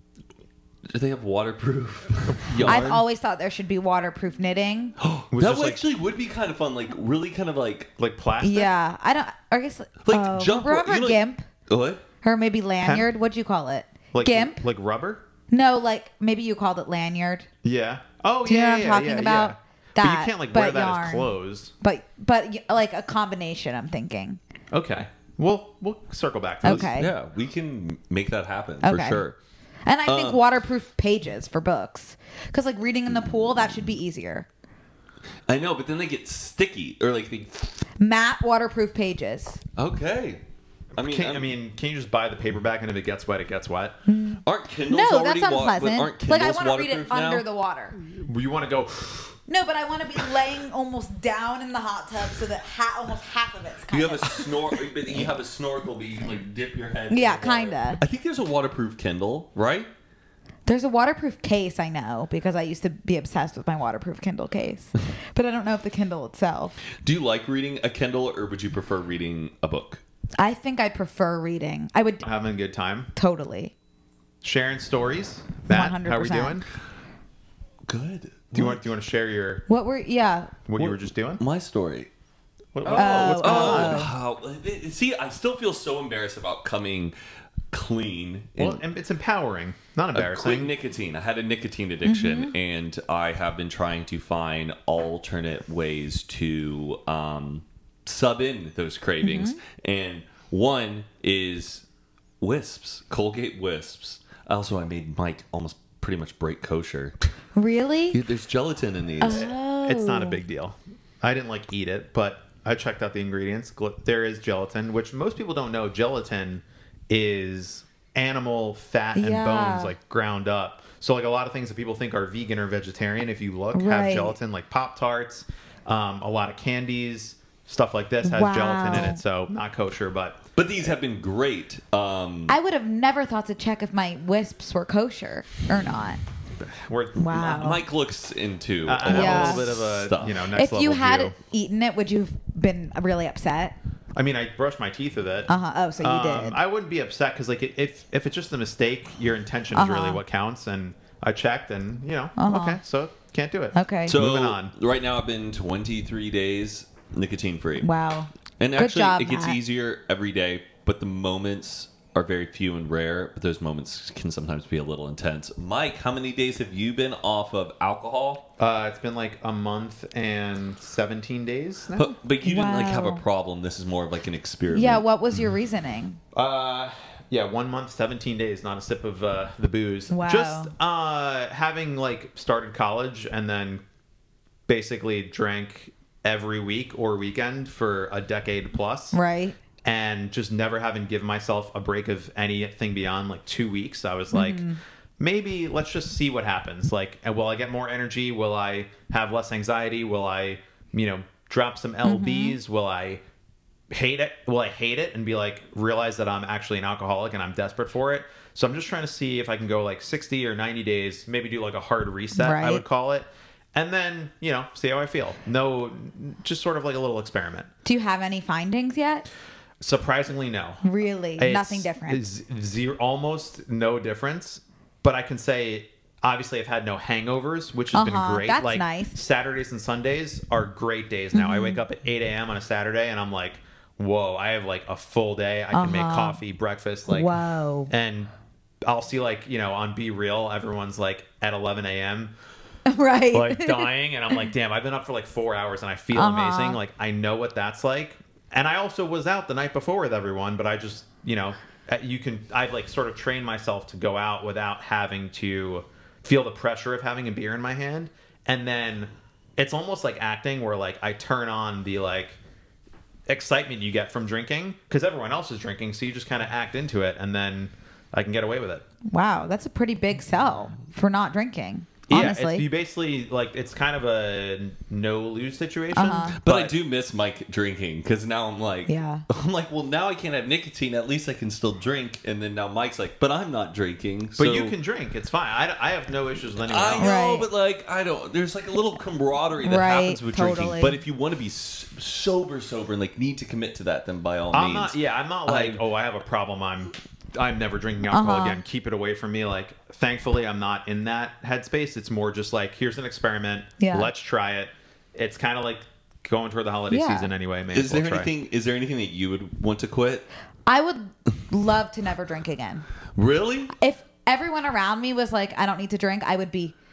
Do they have waterproof yarn? I've always thought there should be waterproof knitting. was that just like actually would be kind of fun. Like really, kind of like like plastic. Yeah, I don't. I guess like oh, jump. Remember you know, Gimp What? or maybe lanyard? What'd you call it? like Gimp? like rubber. No, like maybe you called it lanyard. Yeah. Oh Do you know yeah. what I'm yeah, talking yeah, about? yeah. But That, you can't like but wear that yarn. as clothes. But but y- like a combination. I'm thinking. Okay. Well, we'll circle back to this. Okay. Yeah, we can make that happen for Okay. sure. And I think Um, waterproof pages for books. Because, like, reading in the pool, that should be easier. I know, but then they get sticky or like they. Matte waterproof pages. Okay. I mean, Can, I'm- I mean, can you just buy the paperback and if it gets wet, it gets wet? aren't Kindles No, already that's wa- unpleasant. aren't Kindles Like, I want to read it waterproof now? under the water. You want to go? No, but I want to be laying almost down in the hot tub so that ha- almost half of it's kind You have of. a snor. but you have a snorkel, but you can like dip your head. Yeah, in the water. kinda. I think there's a waterproof Kindle, right? There's a waterproof case, I know, because I used to be obsessed with my waterproof Kindle case. But I don't know if the Kindle itself. Do you like reading a Kindle, or would you prefer reading a book? I think I'd prefer reading. I would Having a good time, totally. sharing stories. Matt, one hundred how are we percent. doing? Good. Do you want? Do you want to share your What were, yeah. what you were just doing? My story. What, Oh, what's going on? Oh, wow. See, I still feel so embarrassed about coming clean. Well, and and it's empowering, not a quick embarrassing. nicotine. I had a nicotine addiction, Mm-hmm. and I have been trying to find alternate ways to um, sub in those cravings. Mm-hmm. And one is Wisps, Colgate Wisps. Also, I made Mike almost pretty much break kosher. Really? Dude, there's gelatin in these. Oh. It's not a big deal. I didn't like eat it, but I checked out the ingredients. Gl- There is gelatin, which most people don't know. Gelatin is animal fat and Yeah. bones like ground up. So like a lot of things that people think are vegan or vegetarian, if you look, have Right. gelatin, like Pop Tarts, um, a lot of candies, stuff like this has Wow. gelatin in it. So not kosher, but But these have been great. Um, I would have never thought to check if my wisps were kosher or not. we're Wow. Mike looks into I, I have Yeah. a little bit of a Stuff. you know next If level you had view. eaten it, would you have been really upset? I mean, I brushed my teeth with it. Uh huh. Oh, so you Um, did. I wouldn't be upset because, like, if if it's just a mistake, your intention is Uh-huh. really what counts. And I checked, and you know, Uh-huh. okay, so can't do it. Okay. so Moving on. right now, I've been twenty-three days nicotine free. Wow. And Good actually, job, it gets Matt. easier every day, but the moments are very few and rare. But those moments can sometimes be a little intense. Mike, how many days have you been off of alcohol? Uh, it's been like a month and seventeen days now. But but you didn't like have a Wow. problem. This is more of like an experiment. Yeah. What was your reasoning? Uh, yeah, one month, seventeen days, not a sip of uh, the booze. Wow. Just uh, having like started college and then basically drank every week or weekend for a decade plus. Right. And just never having given myself a break of anything beyond like two weeks. I was like, Mm-hmm. maybe let's just see what happens. Like, uh, will I get more energy? Will I have less anxiety? Will I, you know, drop some L Bs? Mm-hmm. Will I hate it? Will I hate it and be like, realize that I'm actually an alcoholic and I'm desperate for it? So I'm just trying to see if I can go like sixty or ninety days, maybe do like a hard reset, I Right. would call it. And then, you know, see how I feel. No, just sort of like a little experiment. Do you have any findings yet? Surprisingly, no. Really? It's- Nothing different. it's Zero, almost no difference. But I can say, obviously, I've had no hangovers, which has Uh-huh, been great. that's like nice. Saturdays and Sundays are great days now. I Mm-hmm. wake up at eight a.m. on a Saturday, and I'm like, whoa, I have like a full day. I can make Uh-huh. coffee, breakfast, like, Whoa. and I'll see like you know on Be Real, everyone's like at eleven a.m. Right. like dying, and I'm like, damn, I've been up for like four hours and I feel Uh-huh. amazing. Like I know what that's like. And I also was out the night before with everyone, but I just, you know, you can, I've like sort of trained myself to go out without having to feel the pressure of having a beer in my hand. And then it's almost like acting where like I turn on the like excitement you get from drinking because everyone else is drinking. So you just kind of act into it and then I can get away with it. Wow, that's a pretty big sell for not drinking. Yeah, Honestly. it's, you basically like it's kind of a no lose situation. Uh-huh. But, I do miss Mike drinking because now I'm like, Yeah. I'm like, well, now I can't have nicotine. At least I can still drink. And then now Mike's like, but I'm not drinking. But so- you can drink. It's fine. I, I have no issues with anyone I else. know, Right. but like, I don't. There's like a little camaraderie that Right, happens with totally. drinking. But if you want to be s- sober, sober, and like need to commit to that, then by all I'm means. not. Yeah, I'm not like, I- oh, I have a problem. I'm, I'm never drinking alcohol Uh-huh. again. Keep it away from me. Like, thankfully, I'm not in that headspace. It's more just like, here's an experiment. Yeah. Let's try it. It's kind of like going toward the holiday Yeah. season anyway. May Is as well there try. anything? Is there anything that you would want to quit? I would love to never drink again. Really? If everyone around me was like, I don't need to drink, I would be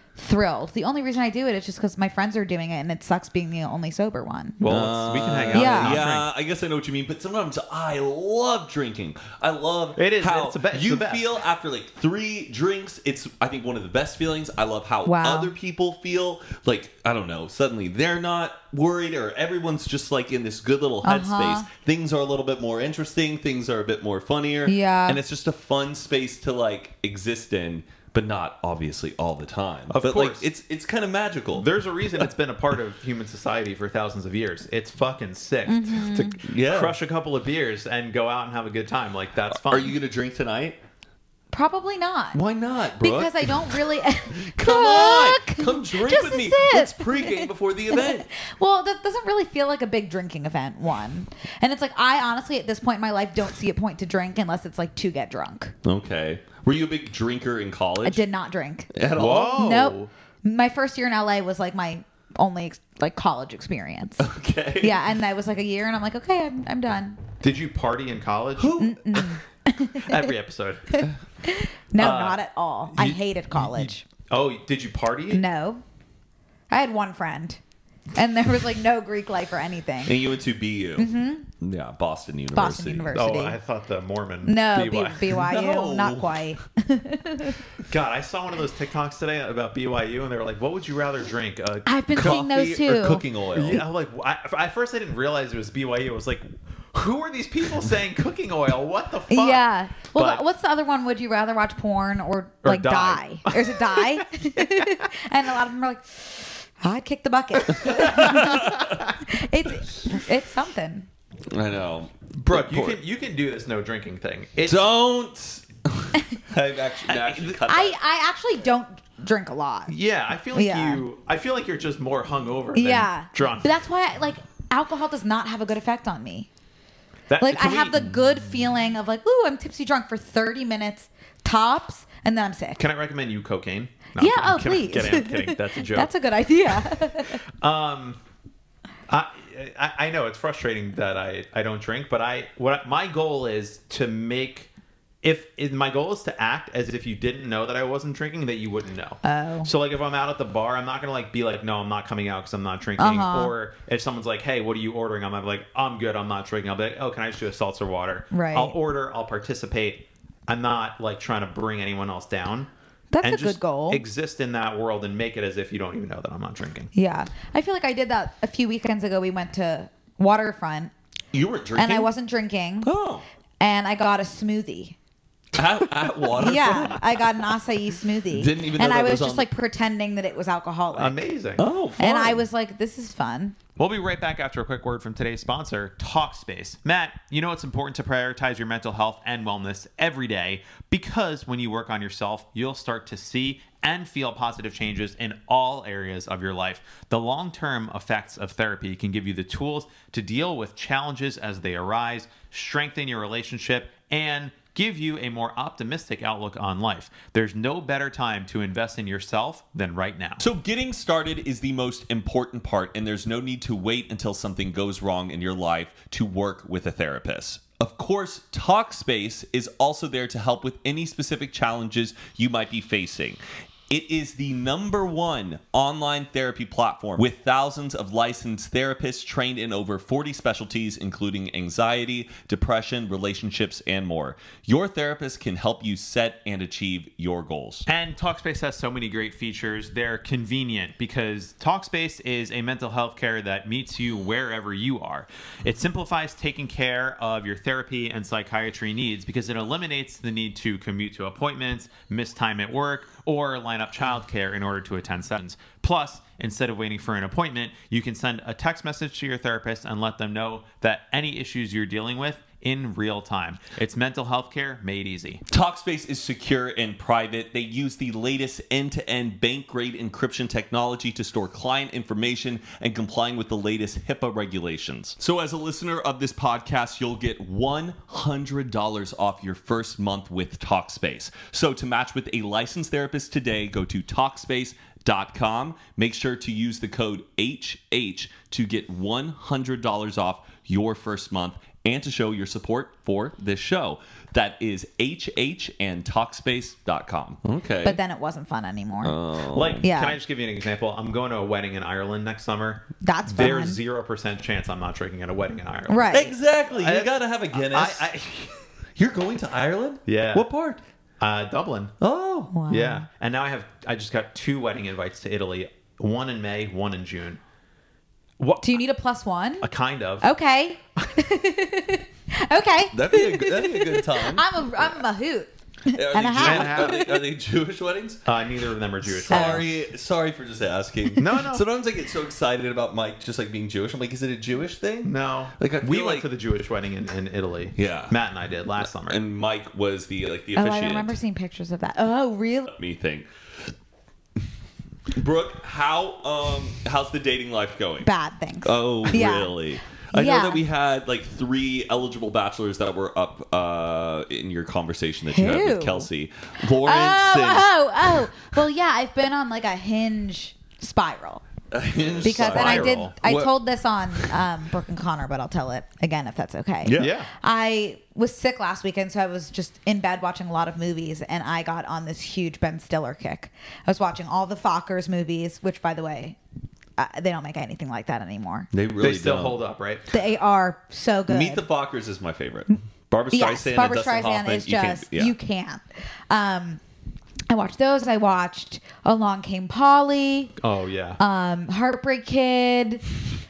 thrilled. The only reason I do it is just because my friends are doing it, and it sucks being the only sober one. Well, let's- we can hang out. Yeah. and not Yeah, drink. I guess I know what you mean, but sometimes I love drinking. I love It is- how it's the be- it's you the best. feel after like three drinks. It's, I think, one of the best feelings. I love how Wow. other people feel. Like, I don't know, suddenly they're not worried, or everyone's just like in this good little headspace. Uh-huh. Things are a little bit more interesting. Things are a bit more funnier. Yeah. And it's just a fun space to like exist in. But not obviously all the time. Of but course. like it's it's kind of magical. There's a reason it's been a part of human society for thousands of years. It's fucking sick Mm-hmm. to Yeah. crush a couple of beers and go out and have a good time. Like, that's fun. Are you gonna drink tonight? Probably not. Why not, Brooke? Because I don't really. Come on, Cook! come drink Just with a me. sip. Let's pregame before the event. Well, that doesn't really feel like a big drinking event, one. And it's like, I honestly, at this point in my life, don't see a point to drink unless it's like to get drunk. Okay. Were you a big drinker in college? I did not drink. At all? Whoa. Nope. My first year in L A was like my only ex- like college experience. Okay. Yeah, and that was like a year, and I'm like, okay, I'm, I'm done. Did you party in college? Every episode. No, Uh, not at all. I you- hated college. Oh, did you party? No. I had one friend, and there was like no Greek life or anything. And you went to B U. Mm-hmm. Yeah, Boston University. Boston University. Oh, I thought the Mormon. No, B Y. B- BYU, No. not quite. God, I saw one of those TikToks today about B Y U, and they were like, "What would you rather drink? Uh, I've been seeing those Coffee too. or cooking oil? Yeah, I'm like, I, at first I didn't realize it was B Y U. I was like, who are these people saying cooking oil? What the fuck? Yeah. Well, But- the- what's the other one? Would you rather watch porn or, Or like die. die? Or is it die? And a lot of them are like, I'd kick the bucket. it's it's something. I know. Brooke, you Poor- can you can do this no drinking thing. It's, Don't. I've actually, actually cut I, that. I actually don't drink a lot. yeah, I feel like Yeah. you. I feel like you're just more hungover than Yeah. drunk. But that's why I, like alcohol does not have a good effect on me. That- Like I can we- have the good feeling of like, ooh, I'm tipsy drunk for thirty minutes tops, and then I'm sick. Can I recommend you cocaine? No, yeah, I'm oh kidding. please. I'm kidding, I'm kidding. That's a joke. That's a good idea. Um, I, I I know it's frustrating that I, I don't drink, but I what my goal is to make if, if my goal is to act as if you didn't know that I wasn't drinking, that you wouldn't know. Oh. So like if I'm out at the bar, I'm not gonna like be like, no, I'm not coming out because I'm not drinking. Uh-huh. Or if someone's like, hey, what are you ordering? I'm like, I'm good, I'm not drinking. I'll be like, oh, can I just do a seltzer water? Right. I'll order, I'll participate. I'm not like trying to bring anyone else down. That's and a good just goal. Exist in that world and make it as if you don't even know that I'm not drinking. Yeah. I feel like I did that a few weekends ago. We went to Waterfront You were drinking? and I wasn't drinking Oh. and I got a smoothie. At, at Waterfront? Yeah. I got an acai smoothie. Didn't even know And that I was was just on- like pretending that it was alcoholic. Amazing. Oh, fun. And I was like, this is fun. We'll be right back after a quick word from today's sponsor, Talkspace. Matt, you know it's important to prioritize your mental health and wellness every day because when you work on yourself, you'll start to see and feel positive changes in all areas of your life. The long-term effects of therapy can give you the tools to deal with challenges as they arise, strengthen your relationship, and give you a more optimistic outlook on life. There's no better time to invest in yourself than right now. So getting started is the most important part, and there's no need to wait until something goes wrong in your life to work with a therapist. Of course, Talkspace is also there to help with any specific challenges you might be facing. It is the number one online therapy platform with thousands of licensed therapists trained in over forty specialties, including anxiety, depression, relationships, and more. Your therapist can help you set and achieve your goals. And Talkspace has so many great features. They're convenient because Talkspace is a mental health care that meets you wherever you are. It simplifies taking care of your therapy and psychiatry needs because it eliminates the need to commute to appointments, miss time at work, or line up childcare in order to attend sessions. Plus, instead of waiting for an appointment, you can send a text message to your therapist and let them know that any issues you're dealing with in real time. It's mental health care made easy. Talkspace is secure and private. They use the latest end-to-end bank-grade encryption technology to store client information and complying with the latest HIPAA regulations. So as a listener of this podcast, you'll get one hundred dollars off your first month with Talkspace. So to match with a licensed therapist today, go to Talkspace Dot com. Make sure to use the code H H to get one hundred dollars off your first month and to show your support for this show. That is H H and Talkspace dot com. Okay. But then it wasn't fun anymore. Like, Yeah. can I just give you an example? I'm going to a wedding in Ireland next summer. That's fun. There's zero percent chance I'm not drinking at a wedding in Ireland. Right. Exactly. You I- got to have a Guinness. I, I, You're going to Ireland? Yeah. What part? uh, Dublin. Oh. Wow. Yeah. And now I have, I just got two wedding invites to Italy. One in May, one in June. What? Do you need a plus one? A kind of. Okay. okay. That'd be a, good- that'd be a good time. I'm a I'm a mahoot. Are and they a Jewish- half. Are they, are they Jewish weddings? Uh, neither of them are Jewish. Sorry, sorry for just asking. No, no. Sometimes I get so excited about Mike just like being Jewish. I'm like, is it a Jewish thing? No. Like, I we feel went like- for the Jewish wedding in, in Italy. Yeah. Matt and I did last summer. And Mike was the like the Oh, officiant. I remember seeing pictures of that. Oh, really? Me thing. Brooke, how um how's the dating life going? Bad things. Oh, Yeah. really? I Yeah. know that we had like three eligible bachelors that were up uh, in your conversation that you had with Who? Kelsey. Lawrence Oh, and oh, oh. Well, yeah, I've been on like a Hinge spiral. Because, and I did, Spiral. I What- told this on um, Brooke and Connor, but I'll tell it again if that's okay. Yeah. Yeah. I was sick last weekend, so I was just in bed watching a lot of movies, and I got on this huge Ben Stiller kick. I was watching all the Fockers movies, which, by the way, uh, they don't make anything like that anymore. They really they still don't. hold up, right? They are so good. Meet the Fockers is my favorite. Barbara Yes, Streisand Barbara and Dustin Streisand Hoffman. is you can't- just yeah. you can't. Um, I watched those. I watched Along Came Polly, Oh, yeah. um, Heartbreak Kid,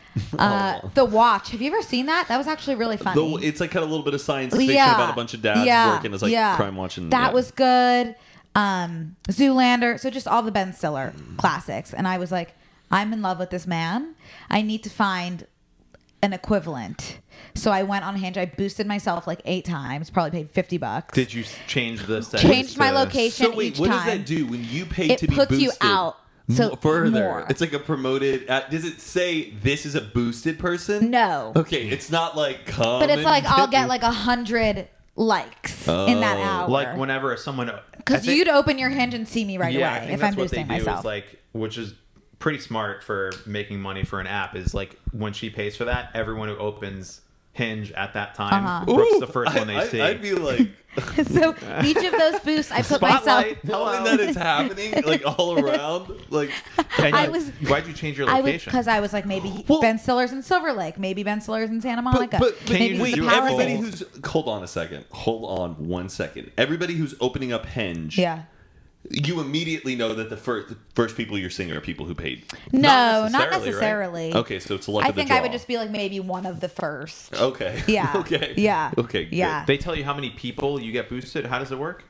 uh, Oh. The Watch. Have you ever seen that? That was actually really funny. Though it's like kind of a little bit of science fiction about a bunch of dads yeah, working as like yeah. crime watching. That yeah. was good. Um, Zoolander. So just all the Ben Stiller classics. And I was like, I'm in love with this man. I need to find an equivalent. So I went on Hinge. I boosted myself like eight times. Probably paid fifty bucks. Did you change the settings Changed my to- location So wait, each what time. does that do when you pay It to be puts boosted? you out so m- further. more. It's like a promoted. Uh, does it say this is a boosted person? No. Okay, it's not like come. But it's and like I'll get get like a hundred likes in that Oh. hour. Like whenever someone. I because think- you'd open your Hinge and see me right yeah, I away think if that's I'm what they boosting do myself. Is like, which is pretty smart for making money for an app. Is like when she pays for that, everyone who opens Hinge at that time, Uh-huh. Brooke's Ooh, the first one they I, see. I, I'd be like, So each of those boosts, I put myself. Spotlight. knowing Hello. that it's happening like all around, like And I you- was- Why'd you change your I was location? because I was like maybe Well- Ben Stiller's in Silver Lake, maybe Ben Stiller's in Santa But, Monica. but, but Can maybe you wait, do the it everybody full? who's hold on a second, hold on one second. Everybody who's opening up Hinge, yeah. you immediately know that the first the first people you're seeing are people who paid. No, Not not necessarily, necessarily. Okay, so it's luck I of the think I would draw. just be like maybe one of the first. Okay. Yeah. okay. Yeah. Okay. Good. Yeah. They tell you how many people you get boosted. How does it work?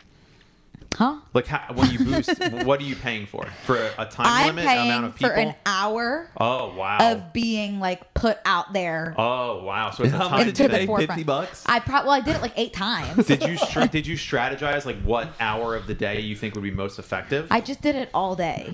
Huh? Like how, when you boost, what are you paying for? For a, a time I'm limit paying amount of people? for an hour oh wow! of being like put out there oh wow! So it's a How time much did you into the pay? forefront. Fifty bucks. I probably well, I did it like eight times. Did you str- did you strategize like what hour of the day you think would be most effective? I just did it all day.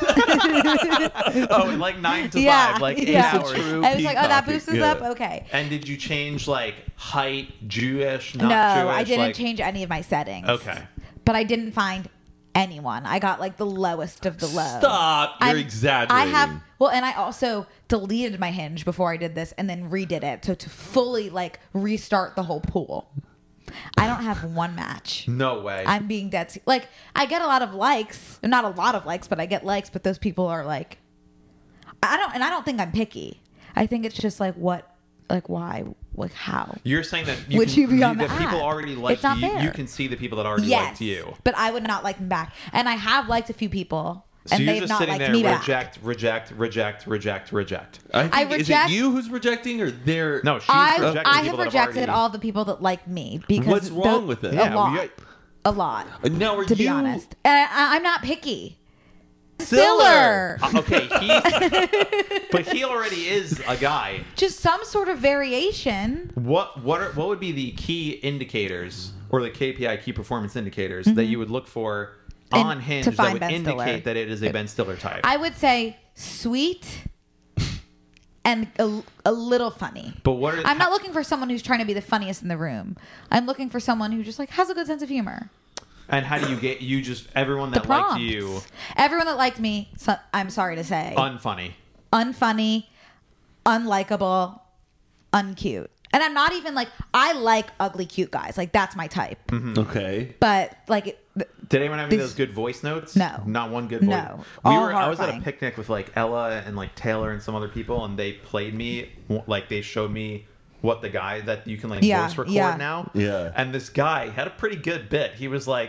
oh, like nine to yeah, five, like eight yeah. hours. True I was like, oh, that peacocking. boost is Yeah. up. Okay. And did you change like height, Jewish, not no, Jewish? I didn't like, change any of my settings. Okay. But I didn't find anyone. I got like the lowest of the low. Stop! You're I'm- exaggerating. I have well, and I also deleted my Hinge before I did this, and then redid it. So to fully like restart the whole pool, I don't have one match. No way. I'm being dead. se- Like I get a lot of likes, not a lot of likes, but I get likes. But those people are like, I don't, and I don't think I'm picky. I think it's just like what, like why, like how. You're saying that you Would can, you be on that the people app? already like It's not you. fair. You can see the people that already Yes, liked you. but I would not like them back. And I have liked a few people, So and you're they've just not sitting liked there, me back. reject, reject, reject, reject, reject. I think, I is reject- it you who's rejecting or they're No, she's I, rejecting I people have that rejected already- all the people that like me because What's wrong the- with it? A Yeah, lot, well, you- a lot. Uh, now are To be you honest, and I, I'm not picky. Stiller? Stiller. Uh, okay, he's, but he already is a guy. Just some sort of variation. What what are, what would be the key indicators or the K P I, key performance indicators that you would look for And on Hinge to that find would Ben indicate Stiller. that it is a Ben Stiller type? I would say sweet and a, a little funny. But what are I'm not looking for someone who's trying to be the funniest in the room. I'm looking for someone who just like has a good sense of humor. And how do you get you just everyone The that liked prompts. you Everyone that liked me, so, I'm sorry to say, unfunny? unfunny, unlikable, uncute. And I'm not even like, I like ugly, cute guys. Like, that's my type. Okay. But, like, it- Did anyone have any of These- those good voice notes? No. Not one good voice. No. We All were I was at a horrifying. picnic with like Ella and like Taylor and some other people, and they played me like they showed me what the guy that you can like Yeah, voice record yeah. now. Yeah. And this guy had a pretty good bit. He was like,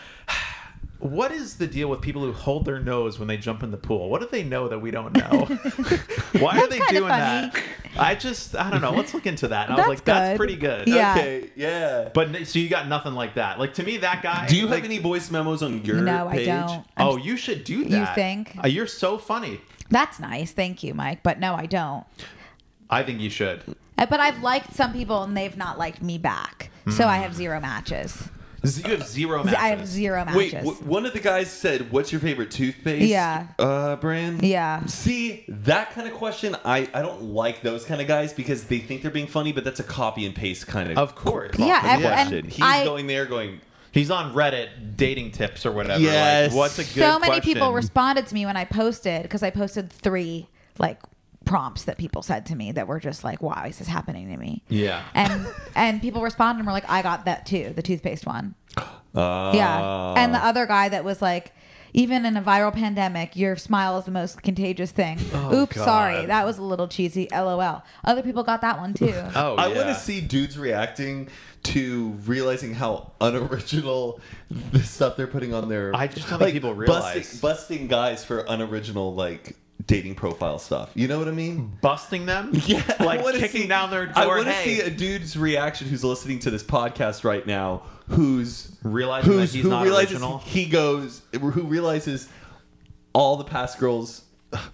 what is the deal with people who hold their nose when they jump in the pool? What do they know that we don't know? Why are That's they kinda doing funny. that? I just, I don't know. Let's look into that. And I That's was like, that's good. pretty good. Yeah. Okay. Yeah. But n- so you got nothing like that. Like to me, that guy. Do you have like, any voice memos on your no, page? I don't. Oh, you should do that. think? Uh, you're so funny. That's nice. Thank you, Mike. But no, I don't. I think you should. Uh, But I've liked some people and they've not liked me back. So I have zero matches. Z- You have zero Z- matches. I have zero Wait, matches. w- one of the guys said, "What's your favorite toothpaste?" Yeah. Uh, brand. Yeah. See, that kind of question, I I don't like those kind of guys because they think they're being funny, but that's a copy and paste kind of. Of course. Yeah, question. every- and He's I- going there, going. He's on Reddit dating tips or whatever. Yes. Like, what's a good so many question? people responded to me when I posted, because I posted three like prompts that people said to me that were just like, wow, is this happening to me? Yeah. And and people responded and were like, I got that too, the toothpaste one. Uh, Yeah. And the other guy that was like, even in a viral pandemic, your smile is the most contagious thing. Oops, God. sorry. That was a little cheesy. LOL. Other people got that one too. Oh, I yeah. want to see dudes reacting to realizing how unoriginal the stuff they're putting on their. I just don't think people realize. busting, busting guys for unoriginal like dating profile stuff. You know what I mean? busting them. Yeah, I Like wanna kicking see- down their door. I want to hey, see a dude's reaction who's listening to this podcast right now, who's Realizing who's, that he's who not realizes original? he goes, who realizes all the past girls.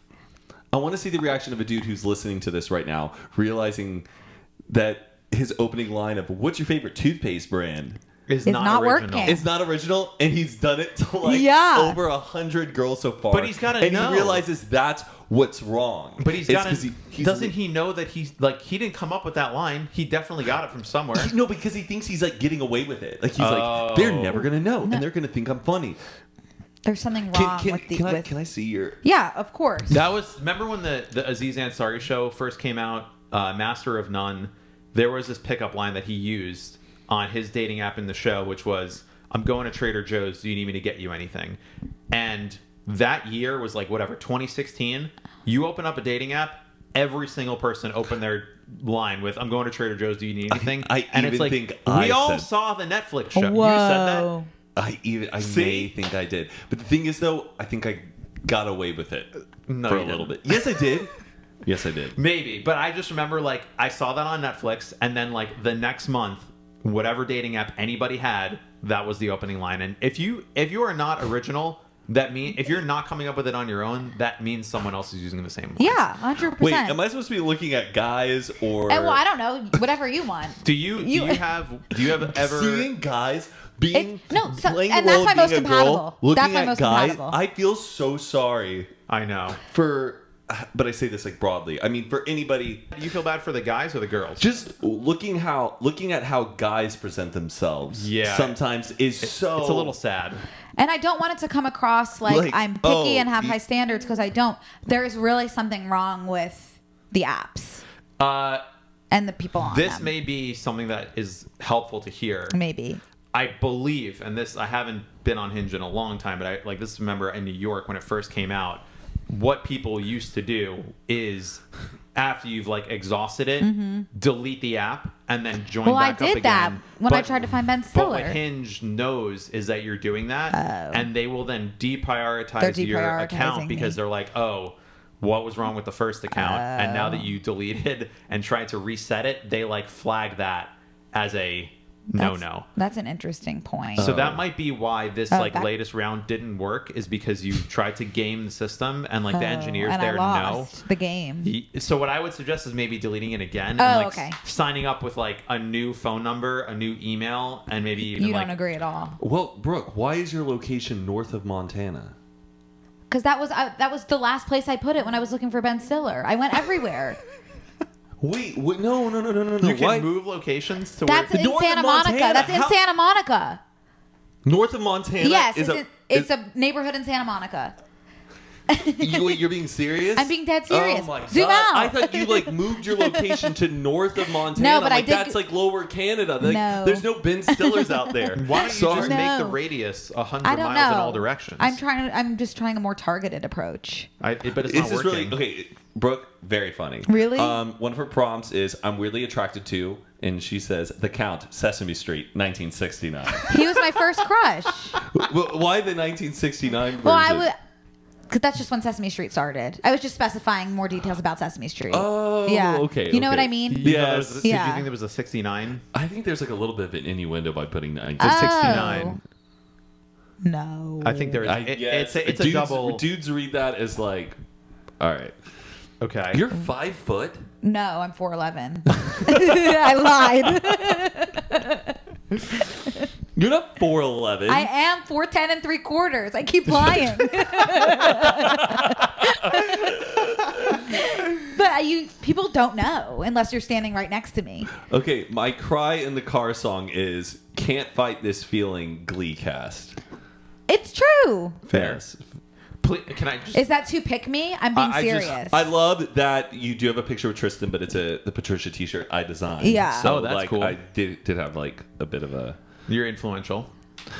I want to see the reaction of a dude who's listening to this right now, realizing that his opening line of "What's your favorite toothpaste brand?" is It's not, not original. working. It's not original, and he's done it to like Yeah. over a hundred girls so far. But he's gotta and know. he realizes that's what's wrong. But he's It's got 'cause to. he- he's Doesn't he know that he's like he didn't come up with that line? He definitely got it from somewhere. He- no, because he thinks he's like getting away with it. Like he's Oh. like, they're never gonna know, and they're gonna think I'm funny. There's something Can, wrong can, with the. can, I, with, can I see your? yeah, of course. That was remember when the the Aziz Ansari show first came out, uh, Master of None. There was this pickup line that he used on his dating app in the show, which was, "I'm going to Trader Joe's. Do you need me to get you anything?" And that year was like whatever twenty sixteen. You open up a dating app, every single person opened their line with, "I'm going to Trader Joe's. Do you need anything?" I and even it's like think we I all said- saw the Netflix show. Whoa. You said that. I even I See? may think I did, but the thing is though, I think I got away with it No, for you a little didn't. bit. Yes, I did. Yes, I did. Maybe, but I just remember like I saw that on Netflix, and then like the next month, whatever dating app anybody had, that was the opening line. And if you if you are not original, that mean if you're not coming up with it on your own, that means someone else is using the same. Lines. Yeah, hundred Wait, percent. am I supposed to be looking at guys or? And well, I don't know. Whatever you want. Do you, You- do you have do you have ever seeing guys being It- no, so- playing and the that's role my of being most a girl, compatible. looking That's my at most guys, compatible. I feel so sorry I know. for, but I say this like broadly. I mean, for anybody, Do you feel bad for the guys or the girls? just looking how looking at how guys present themselves. Yeah. sometimes is so. It's a little sad. And I don't want it to come across like, Like, I'm picky oh, and have y- high standards, because I don't. There is really something wrong with the apps Uh, and the people on this them. may be something that is helpful to hear. Maybe. I believe, and this I haven't been on Hinge in a long time, but I like this. Remember in New York when it first came out, what people used to do is after you've like exhausted it, delete the app and then join Mm-hmm. Well, I back up did that again. when I But- tried to find Ben But Stiller. what Hinge knows is that you're doing that, and they will then deprioritize They're your deprioritizing account because me. they're like, oh. What was wrong with the first account? And now that you deleted and tried to reset it, they like flag that as a no That's- no. That's an interesting point. So that might be why this Oh, like that- latest round didn't work, is because you tried to game the system and like the Oh, engineers and there I know. lost the game. He- So what I would suggest is maybe deleting it again and Oh, like okay. s- signing up with like a new phone number, a new email, and maybe even You like don't agree at all. Well, Brooke, why is your location north of Montana? Because that was uh, that was the last place I put it when I was looking for Ben Stiller. I went everywhere. Wait, wait no, no, no, no, no, no. you can Why? move locations to That's where in North of Santa Monica. Montana. That's in How- Santa Monica. North of Montana. Yes, is it's, a, a, it's is, a neighborhood in Santa Monica. you, wait, you're being serious? I'm being dead serious. Oh my Zoom God. out. I thought you like moved your location to north of Montana. No, but I'm I like, did- that's like lower Canada. Like, No. There's no Ben Stillers out there. Why don't you Sorry. just No. make the radius a I hundred don't miles know. in all directions? I'm trying to. I'm just trying a more targeted approach. I, it- but it's This not is working. really okay. Brooke, very funny. Really? Um, one of her prompts is "I'm weirdly attracted to," and she says, "The Count, Sesame Street, nineteen sixty-nine." He was my first crush. Well, why the nineteen sixty-nine version? Well, I would. Because that's just when Sesame Street started. I was just specifying more details about Sesame Street. Oh, yeah. okay. You know okay. what I mean? You thought it Yes. was- Did Yeah. you think there was a sixty-nine? I think there's like a little bit of an innuendo by putting nineteen Oh. sixty-nine. No. I think there is. I It, guess. it's a, it's a dudes, double. Dudes read that as like, all right. Okay. You're five foot. No, I'm four eleven. I lied. You're not four eleven. I am four ten and three quarters. I keep lying. But you people don't know unless you're standing right next to me. Okay, my cry in the car song is "Can't Fight This Feeling." Glee cast. It's true. Fair. Yes. Please, can I just? Is that to pick me? I'm being I, I serious. just I love that you do have a picture with Tristan, but it's a the Patricia T-shirt I designed. Yeah. So Oh, that's like cool. I did did have like a bit of a You're influential.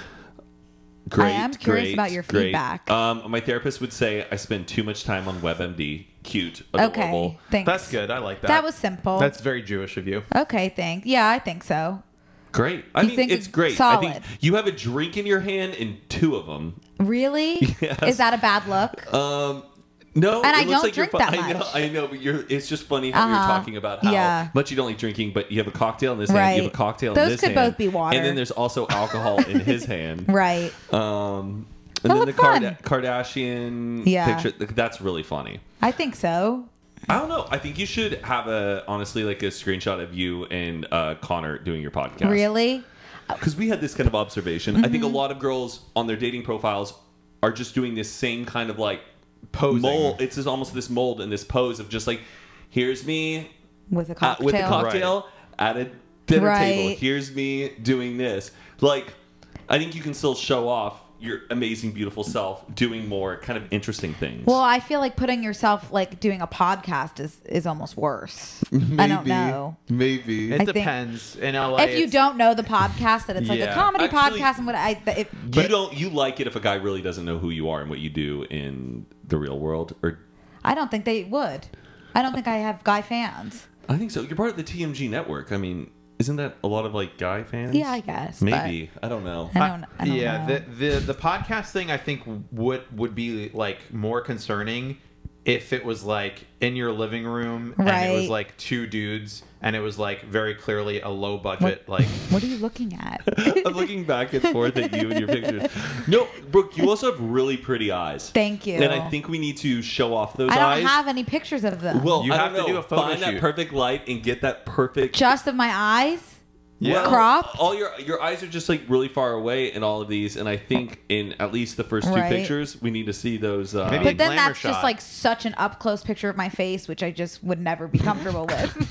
great. am curious great, about your great. feedback. Um, my therapist would say I spend too much time on WebMD. Cute, adorable. Okay, thanks. That's good. I like that. That was simple. That's very Jewish of you. Okay, thanks. Yeah, I think so. Great. I You mean, think it's it's great. I solid? think you have a drink in your hand and two of them. Really? Yes. Is that a bad look? Um, no, And it I looks don't like you're drink fu- that I know, much. I know, but you're. It's just funny how Uh-huh. you're talking about how Yeah. much you don't like drinking, but you have a cocktail in this hand, you have Right. a cocktail in Those this could hand, both be water. and then there's also alcohol in his hand. Right. Um, and That then the looked fun. Kard- Kardashian Yeah. picture. That's really funny. I think so. I don't know. I think you should have a honestly like a screenshot of you and uh, Connor doing your podcast. Really? Because we had this kind of observation. I Mm-hmm. think a lot of girls on their dating profiles are just doing this same kind of like Posing. mold. It's just almost this mold and this pose of just like, here's me With a uh, cocktail. with a cocktail at a dinner table. Right. Here's me doing this. Like, I think you can still show off your amazing, beautiful self doing more kind of interesting things. Well, I feel like putting yourself like doing a podcast is is almost worse. I don't know. Maybe. It I think- depends. In L A, If you it's- don't know the podcast, that it's like a Yeah. comedy Actually- podcast, and what I th- it, You don't. You like it if a guy really doesn't know who you are and what you do in the real world, or I don't think they would. I don't think I have guy fans. I think so. You're part of the T M G network. I mean, isn't that a lot of like guy fans? Yeah, I guess. Maybe. I don't know. But I don't. I don't yeah, know. the, the the podcast thing I think would would be like more concerning if it was like in your living room and it was Right. like two dudes and it was like very clearly a low budget like What are you looking at? I'm looking back and forth at you and your pictures. No, Brooke, you also have really pretty eyes. Thank you. And I think we need to show off those I don't eyes. have any pictures of them. well, You I have don't to know. do a photo Find that shoot. perfect light and get that perfect. Just of my eyes. Yeah. Cropped? All your your eyes are just like really far away in all of these, and I think in at least the first two Right. pictures, we need to see those. Uh, Maybe But then glamour that's just shot. like such an up close picture of my face, which I just would never be comfortable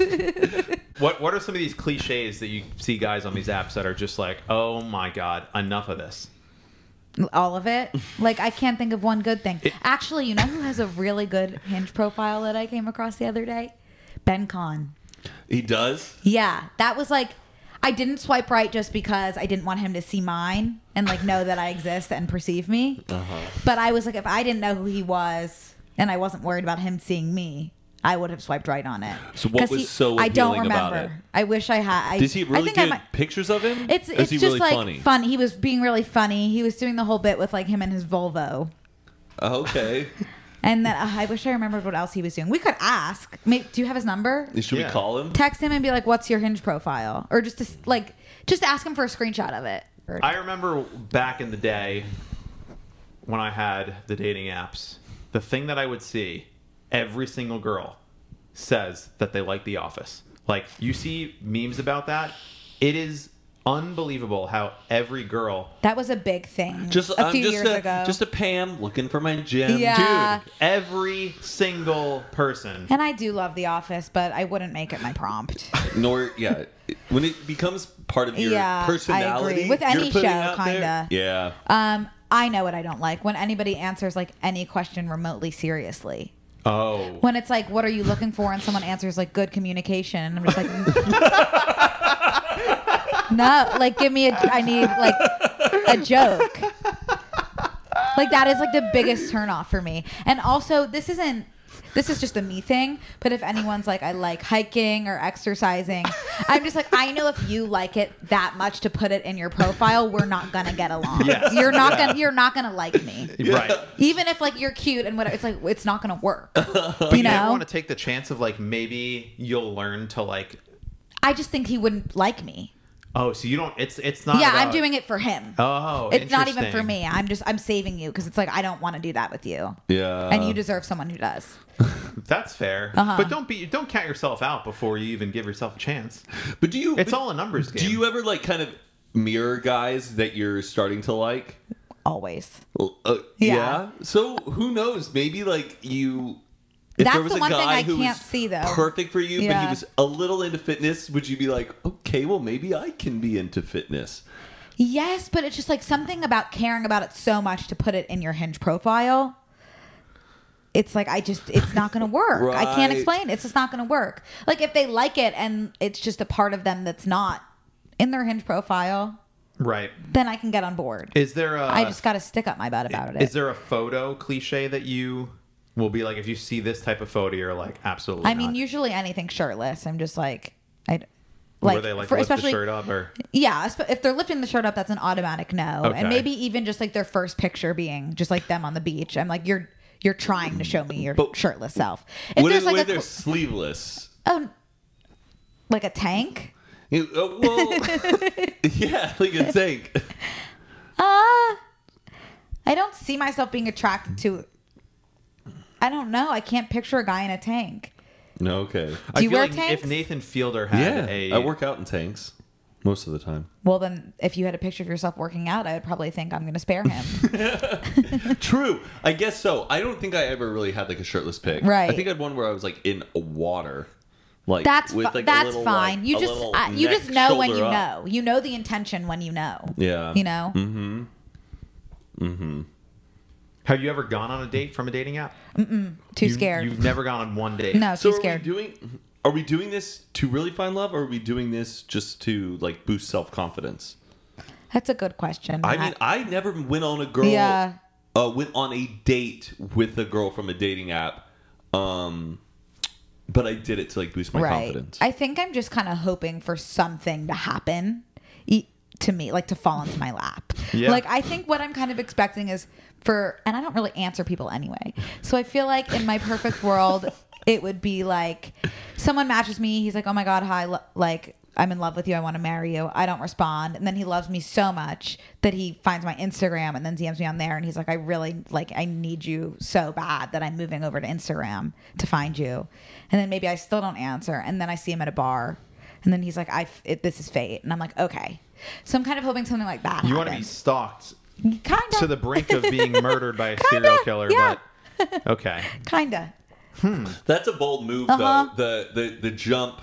with. what what are some of these cliches that you see guys on these apps that are just like, oh my god, enough of this? All of it. Like I can't think of one good thing. Actually, you know who has a really good Hinge profile that I came across the other day? Ben Kahn. he does. Yeah, that was like I didn't swipe right just because I didn't want him to see mine and like know that I exist and perceive me. Uh-huh. But I was like, if I didn't know who he was and I wasn't worried about him seeing me, I would have swiped right on it. So what 'Cause was he- so I don't appealing about remember. it? I wish I had. I, Does he I really think I get might- pictures of him? It's Or it's is he just really like funny? fun. He was being really funny. He was doing the whole bit with like him and his Volvo. Okay. And then uh, I wish I remembered what else he was doing. We could ask. Maybe, do you have his number? Should Yeah. we call him? Text him and be like, "What's your Hinge profile?" Or just to, s- like just ask him for a screenshot of it. Or, I remember back in the day when I had the dating apps, the thing that I would see, every single girl says that they like The Office. Like, you see memes about that. It is unbelievable how every girl, that was a big thing. Just a I'm few just years a, ago. just a Pam looking for my gem. Yeah. dude, every single person. and I do love The Office, but I wouldn't make it my prompt. Nor yeah. when it becomes part of your Yeah, I personality, agree. With any you're putting show, out there- kinda. Yeah. Um, I know what I don't like when anybody answers like any question remotely seriously. Oh. When it's like, what are you looking for? And someone answers like good communication. And I'm just like, no, like give me a, I need like a joke. Like that is like the biggest turnoff for me. And also this isn't, this is just a me thing. But if anyone's like, I like hiking or exercising, I'm just like, I know if you like it that much to put it in your profile, we're not going to get along. Yes. You're not Yeah. going to, you're not going to like me. Right. Even if like you're cute and whatever, it's like it's not gonna work. But you you never know, want to take the chance of like maybe you'll learn to like. I just think he wouldn't like me. Oh, so you don't? It's it's not. Yeah, about, I'm doing it for him. Oh, it's not even for interesting. me. I'm just I'm saving you because it's like I don't want to do that with you. Yeah. And you deserve someone who does. That's fair. Uh-huh. But don't be don't count yourself out before you even give yourself a chance. But do you? It's but all a numbers game. Do you ever like kind of mirror guys that you're starting to like? Always. Uh, yeah. Yeah. So who knows? Maybe like you. If That's there was the a one thing guy I who can't was see, though. perfect for you, but he Yeah. was a little into fitness, would you be like, okay, well maybe I can be into fitness? Yes, but it's just like something about caring about it so much to put it in your Hinge profile. It's like I just it's not going to work. I can't Right. explain. It's just not going to work. Like if they like it and it's just a part of them that's not in their Hinge profile, Right. then I can get on board. Is there a? I just got to stick up my butt about it. Is there a photo cliche that you will be like if you see this type of photo, you're like absolutely. I mean, not. usually anything shirtless. I'm just like, I Were like, they like for- lift the especially shirt up or? yeah. esp- If they're lifting the shirt up, that's an automatic no. Okay. And maybe even just like their first picture being just like them on the beach. I'm like, you're you're trying to show me your But shirtless self. If What there's if like what a if they're cl- sleeveless? oh, like a tank. You- uh, well, yeah, like a tank. Uh, I don't see myself being attracted to. I don't know. I can't picture a guy in a tank. No, okay. I Do you feel wear like tanks? if Nathan Fielder had Yeah, a, I work out in tanks most of the time. Well, then, if you had a picture of yourself working out, I would probably think I'm going to spare him. True. I guess so. I don't think I ever really had like a shirtless pic. Right. I think I had one where I was like in water. Like That's with, fi- like, a that's little, fine. like, you a just little uh, you neck, just know when shoulder you up. know. You know the intention when you know. Yeah. You know. Mm-hmm. Mm-hmm. Have you ever gone on a date from a dating app? Too You- scared. You've never gone on one date. no, So too are scared. we doing? Are we doing this to really find love, or are we doing this just to like boost self confidence? That's a good question. I Matt. mean, I never went on a girl. Yeah. Uh, went on a date with a girl from a dating app. Um, but I did it to like boost my right. confidence. I think I'm just kind of hoping for something to happen e- to me, like to fall into my lap. Yeah. Like I think what I'm kind of expecting is for, and I don't really answer people anyway. So I feel like in my perfect world, it would be like someone matches me. He's like, "Oh my god, hi, lo- like I'm in love with you. I want to marry you." I don't respond, and then he loves me so much that he finds my Instagram and then D Ms me on there, and he's like, "I really like, I need you so bad that I'm moving over to Instagram to find you." And then maybe I still don't answer, and then I see him at a bar, and then he's like, "I, it, this is fate," and I'm like, "Okay." So I'm kind of hoping something like that. You want to be happens. stalked kind of to the brink of being murdered by a Kinda, serial killer, yeah. but okay. kinda. That's a bold move, Uh-huh. though. The, the the jump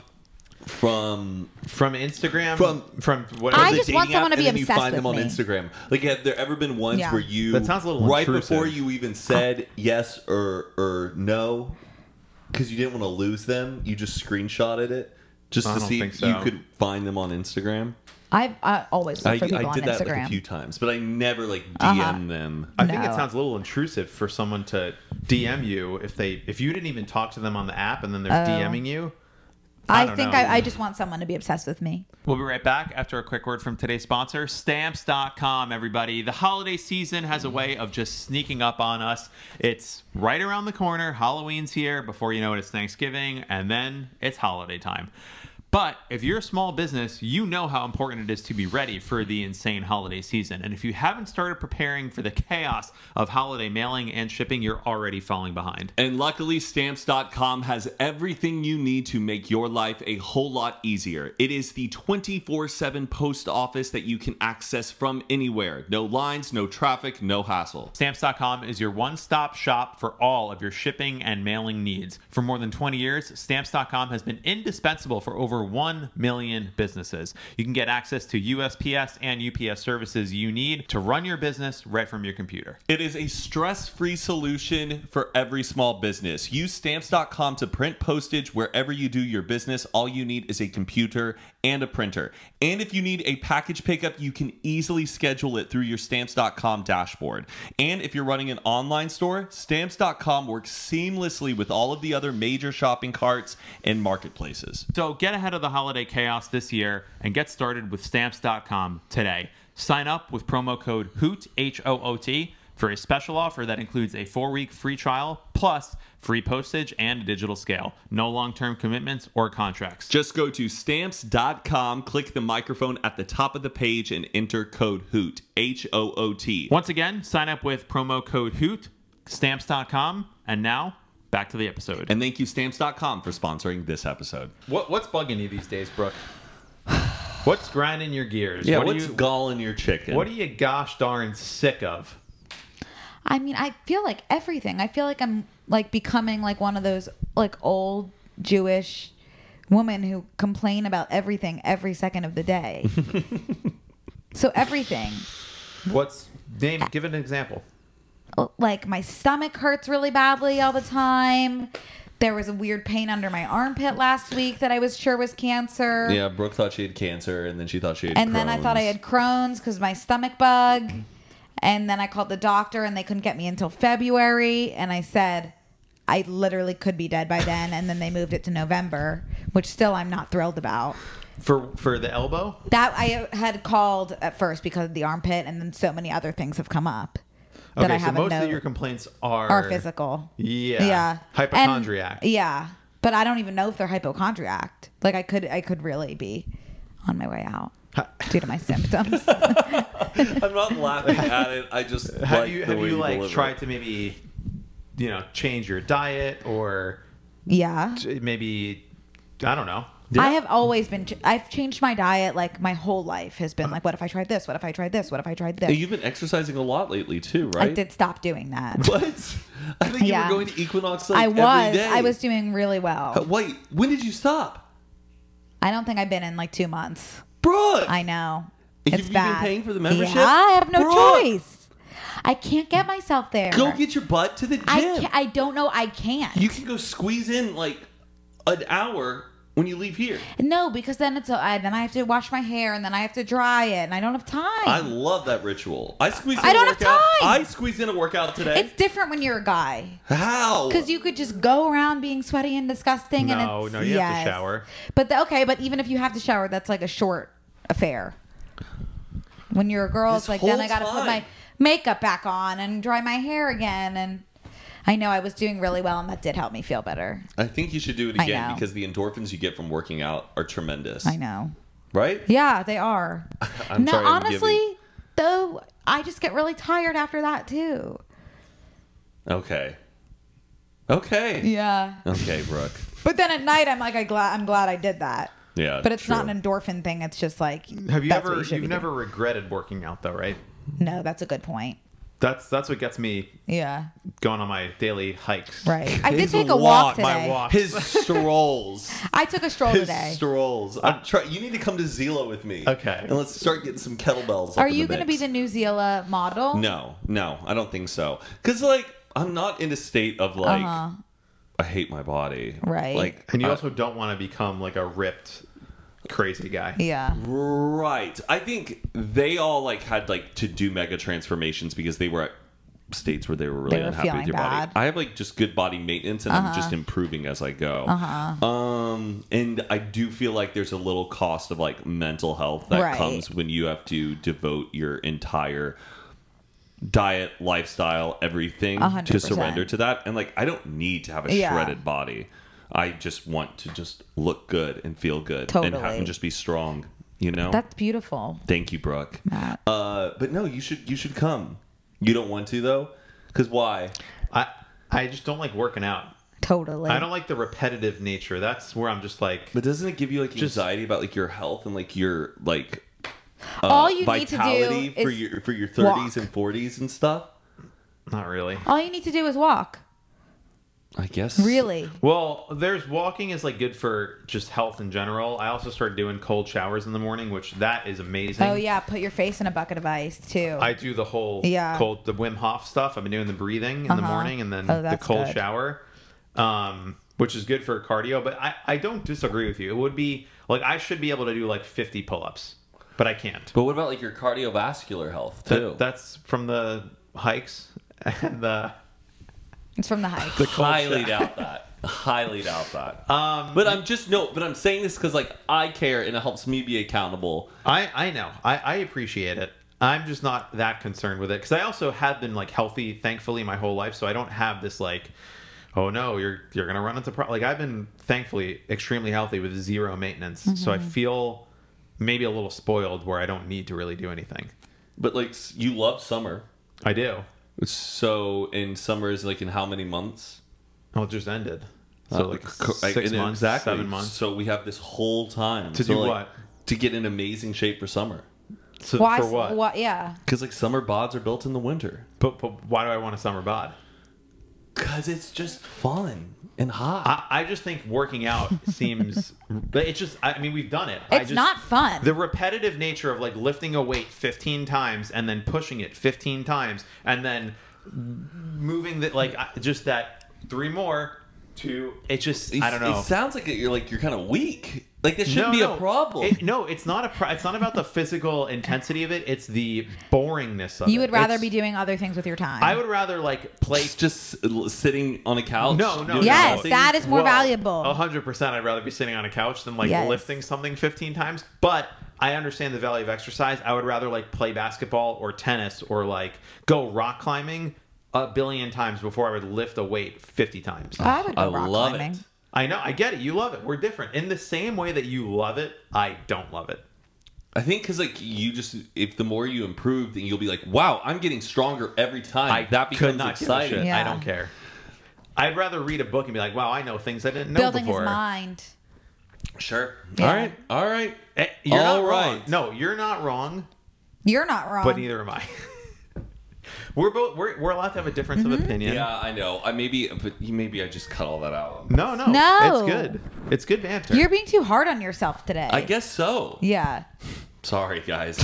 from From Instagram, From- from what? I the just want dating someone app, to be and then obsessed you find with them on me. Instagram. Like, have there ever been ones Yeah. where you That sounds a little right intrusive. before you even said yes or or no, because you didn't want to lose them, you just screenshotted it just I to don't see think if so. you could find them on Instagram. I've I always look I, for people I did on that Instagram. like a few times, but I never like D M Uh-huh. them. I think it No. sounds a little intrusive for someone to D M you if they if you didn't even talk to them on the app and then they're Oh. DMing you. I, I don't think know. I, I just want someone to be obsessed with me. We'll be right back after a quick word from today's sponsor, Stamps dot com, everybody. The holiday season has a way of just sneaking up on us. It's right around the corner. Halloween's here. Before you know it, it's Thanksgiving, and then it's holiday time. But if you're a small business, you know how important it is to be ready for the insane holiday season. And if you haven't started preparing for the chaos of holiday mailing and shipping, you're already falling behind. And luckily, Stamps dot com has everything you need to make your life a whole lot easier. It is the twenty-four seven post office that you can access from anywhere. No lines, no traffic, no hassle. Stamps dot com is your one-stop shop for all of your shipping and mailing needs. For more than twenty years, Stamps dot com has been indispensable for over one million businesses. You can get access to U S P S and U P S services you need to run your business right from your computer. It is a stress-free solution for every small business. Use stamps dot com to print postage wherever you do your business. All you need is a computer and a printer. And if you need a package pickup, you can easily schedule it through your stamps dot com dashboard. And if you're running an online store, stamps dot com works seamlessly with all of the other major shopping carts and marketplaces. So get ahead of the holiday chaos this year and get started with stamps dot com today. Sign up with promo code HOOT, H O O T, for a special offer that includes a four-week free trial plus free postage and a digital scale. No long-term commitments or contracts. Just go to stamps dot com, click the microphone at the top of the page, and enter code HOOT, H O O T. Once again, sign up with promo code HOOT, stamps dot com, and now back to the episode. And thank you, stamps dot com, for sponsoring this episode. What What's bugging you these days, Brooke? What's grinding your gears? Yeah, what what's are you, galling your chicken? What are you gosh darn sick of? I mean, I feel like everything. I feel like I'm like becoming like one of those like old Jewish women who complain about everything every second of the day. So everything. What's name? Give an example. Like my stomach hurts really badly all the time. There was a weird pain under my armpit last week that I was sure was cancer. Yeah, Brooke thought she had cancer, and then she thought she had And Crohn's. then I thought I had Crohn's because my stomach bug. And then I called the doctor, and they couldn't get me until February. And I said, I literally could be dead by then. And then they moved it to November, which still I'm not thrilled about. For for the elbow? That I had called at first because of the armpit, and then so many other things have come up that Okay, I so haven't most known of your complaints are are physical. Yeah. Yeah. Hypochondriac. And- yeah. But I don't even know if they're hypochondriac. Like I could I could really be on my way out due to my symptoms. I'm not laughing at it. I just Have like you the have way you like deliver tried it. to maybe you know change your diet or Yeah. t- maybe I don't know. I have always been, I've changed my diet. Like my whole life has been like, what if I tried this? What if I tried this? What if I tried this? You've been exercising a lot lately too, right? I did stop doing that. What? I think Yeah. you were going to Equinox like I every was, day. I was doing really well. Uh, Wait, when did you stop? I don't think I've been in like two months. Brooke! I know. Have It's you bad. been paying for the membership? Yeah, I have no Brooke! choice. I can't get myself there. Go get your butt to the gym. I can't, I don't know. I can't. You can go squeeze in like an hour when you leave here. No, because then it's a, I, then I have to wash my hair and then I have to dry it and I don't have time. I love that ritual. I squeezed in I a don't have workout. time. I squeezed in a workout today. It's different when you're a guy. How? Because you could just go around being sweaty and disgusting. and No, it's, no, you have to yes. shower. But the, okay, but even if you have to shower, that's like a short affair. When you're a girl, This it's like then whole I got to put time. my makeup back on and dry my hair again. And I know I was doing really well, and that did help me feel better. I think you should do it I again know. because the endorphins you get from working out are tremendous. I know. Right? Yeah, they are. I'm no, sorry, I'm honestly, giving- though, I just get really tired after that too. Okay. Okay. Yeah. Okay, Brooke. But then at night, I'm like, I glad I'm glad I did that. Yeah. But it's true. not an endorphin thing. It's just like Have you that's what ever should you've be never regretted working out though, right? doing. No, that's a good point. That's that's what gets me Yeah. going on my daily hikes. Right. I did His take a walk walk, my today. walk. His strolls. I took a stroll His today. strolls. I'm try- you need to come to Zila with me. Okay. And let's start getting some kettlebells. up Are in you the going to be mix. the New Zealand model? No, no, I don't think so. Because, like, I'm not in a state of, like, Uh-huh. I hate my body. Right. Like, And you I- also don't want to become like a ripped, crazy guy. Yeah. Right. I think they all, like, had, like, to do mega transformations because they were at states where they were really They were unhappy with feeling your bad. body. I have, like, just good body maintenance, and I'm just improving as I go. Uh-huh. Um, and I do feel like there's a little cost of, like, mental health that Right. comes when you have to devote your entire diet, lifestyle, everything A hundred to surrender percent. to that. And, like, I don't need to have a Yeah. shredded body. I just want to just look good and feel good and, have, Totally. and just be strong, you know? That's beautiful. Thank you, Brooke. Matt. Uh, but no, you should you should come. You don't want to though, because why? I I just don't like working out. Totally. I don't like the repetitive nature. That's where I'm just like But doesn't it give you like Just- anxiety about like your health and like your like uh, All you need to do vitality for is your for your thirties walk. and forties and stuff? not really. All you need to do is walk. I guess. Really? Well, there's walking is like good for just health in general. I also started doing cold showers in the morning, which that is amazing. Oh yeah, put your face in a bucket of ice too. I do the whole Yeah. cold, the Wim Hof stuff. I've been doing the breathing in the Uh-huh. morning and then Oh, the that's cold good. shower, um, which is good for cardio. But I, I don't disagree with you. It would be like I should be able to do like fifty pull-ups, but I can't. But what about like your cardiovascular health too? That, that's from the hikes and the. It's from the hike. Highly doubt that. Highly doubt that. Um, But I'm just no. But I'm saying this because like I care and it helps me be accountable. I, I know. I, I appreciate it. I'm just not that concerned with it because I also have been like healthy, thankfully, my whole life. So I don't have this like, oh no, you're you're gonna run into pro-. Like I've been thankfully extremely healthy with zero maintenance. So I feel maybe a little spoiled where I don't need to really do anything. But like s- you love summer. I do. So in summer is like in how many months? Oh, it just ended. So Uh, like co- six and months, exactly. seven months. So we have this whole time To So, do like, what? To get in amazing shape for summer. So Why? for what? What? Yeah. Because like summer bods are built in the winter. But, but why do I want a summer bod? Because it's just fun and hot. I, I just think working out seems. It's just. I mean, we've done it. I It's just, not fun. The repetitive nature of like lifting a weight fifteen times and then pushing it fifteen times and then moving that like I- just that three more to it just I don't know. It sounds like you're like you're kind of weak. Like this shouldn't No, be no. a problem. It- no, it's not a. Pro- it's not about the physical intensity of it. It's the boringness of it. You would rather It's- be doing other things with your time. I would rather like play. It's just s- sitting on a couch. No, no, doing Yes, nothing. that is more Well, valuable. A hundred percent. I'd rather be sitting on a couch than like Yes. lifting something fifteen times. But I understand the value of exercise. I would rather like play basketball or tennis or like go rock climbing a billion times before I would lift a weight fifty times. I would go I rock love climbing. it. I know. I get it. You love it. We're different. In the same way that you love it, I don't love it. I think because like you just if the more you improve, then you'll be like, wow, I'm getting stronger every time. I that could becomes not give a exciting. shit. Yeah. I don't care. I'd rather read a book and be like, wow, I know things I didn't know Building before. his mind. Sure. Yeah. All right. All right. Eh, You're All not wrong. right. No, you're not wrong, You're not wrong. but neither am I. We're both we're, we're allowed to have a difference Mm-hmm. of opinion. Yeah, I know. I maybe, but you- maybe I just cut all that out. No, no, No. It's good. It's good banter. You're being too hard on yourself today. I guess so. Yeah. Sorry, guys.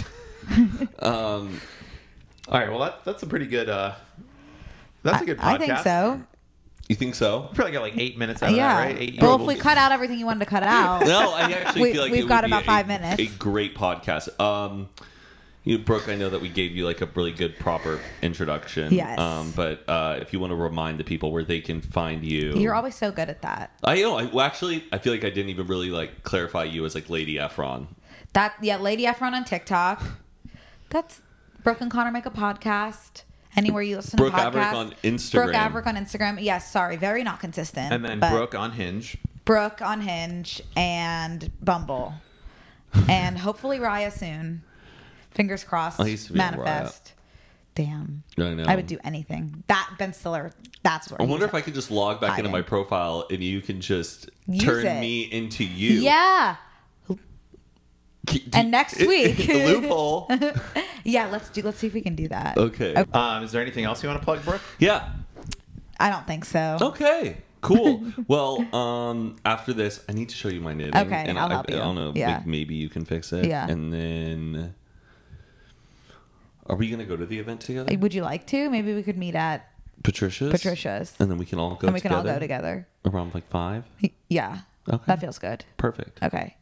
um, All right. Well, that, that's a pretty good. uh That's a good podcast. I think so. you think so? We probably got like eight minutes out of Yeah. that, right? Eight Well, if we cut out everything you wanted to cut out. No, I actually We- feel like we've it got would be about a- five minutes. A great podcast. Um, you know, Brooke, I know that we gave you like a really good, proper introduction. Yes. Um, but uh, if you want to remind the people where they can find you, You're always so good at that. I know. I, well, actually, I feel like I didn't even really like clarify you as like Lady Efron. That yeah, Lady Efron on TikTok. That's Brooke and Connor make a podcast. Anywhere you listen Brooke to podcasts. Averick on Instagram. Brooke Averick on Instagram. Yes, sorry, very not consistent. And then but Brooke on Hinge. Brooke on Hinge and Bumble, and hopefully Raya soon. Fingers crossed. I used to be on manifest. Damn. I know. I would do anything. That Ben Stiller. That's where. I wonder he's if I could just log back into hiding. my profile and you can just Use turn it. me into you. Yeah. Do- And next week- the loophole. Yeah. Let's do. Let's see if we can do that. Okay. Um, is there anything else you want to plug, Brooke? Yeah. I don't think so. Okay. Cool. Well, um, after this, I need to show you my knitting. Okay, and I'll I, help you. I don't know. Yeah. Like maybe you can fix it. Yeah. And then, are we gonna go to the event together? Would you like to? Maybe we could meet at Patricia's. Patricia's. And then we can all go. and we can all together go together. around like five. Yeah. Okay. That feels good. Perfect. Okay.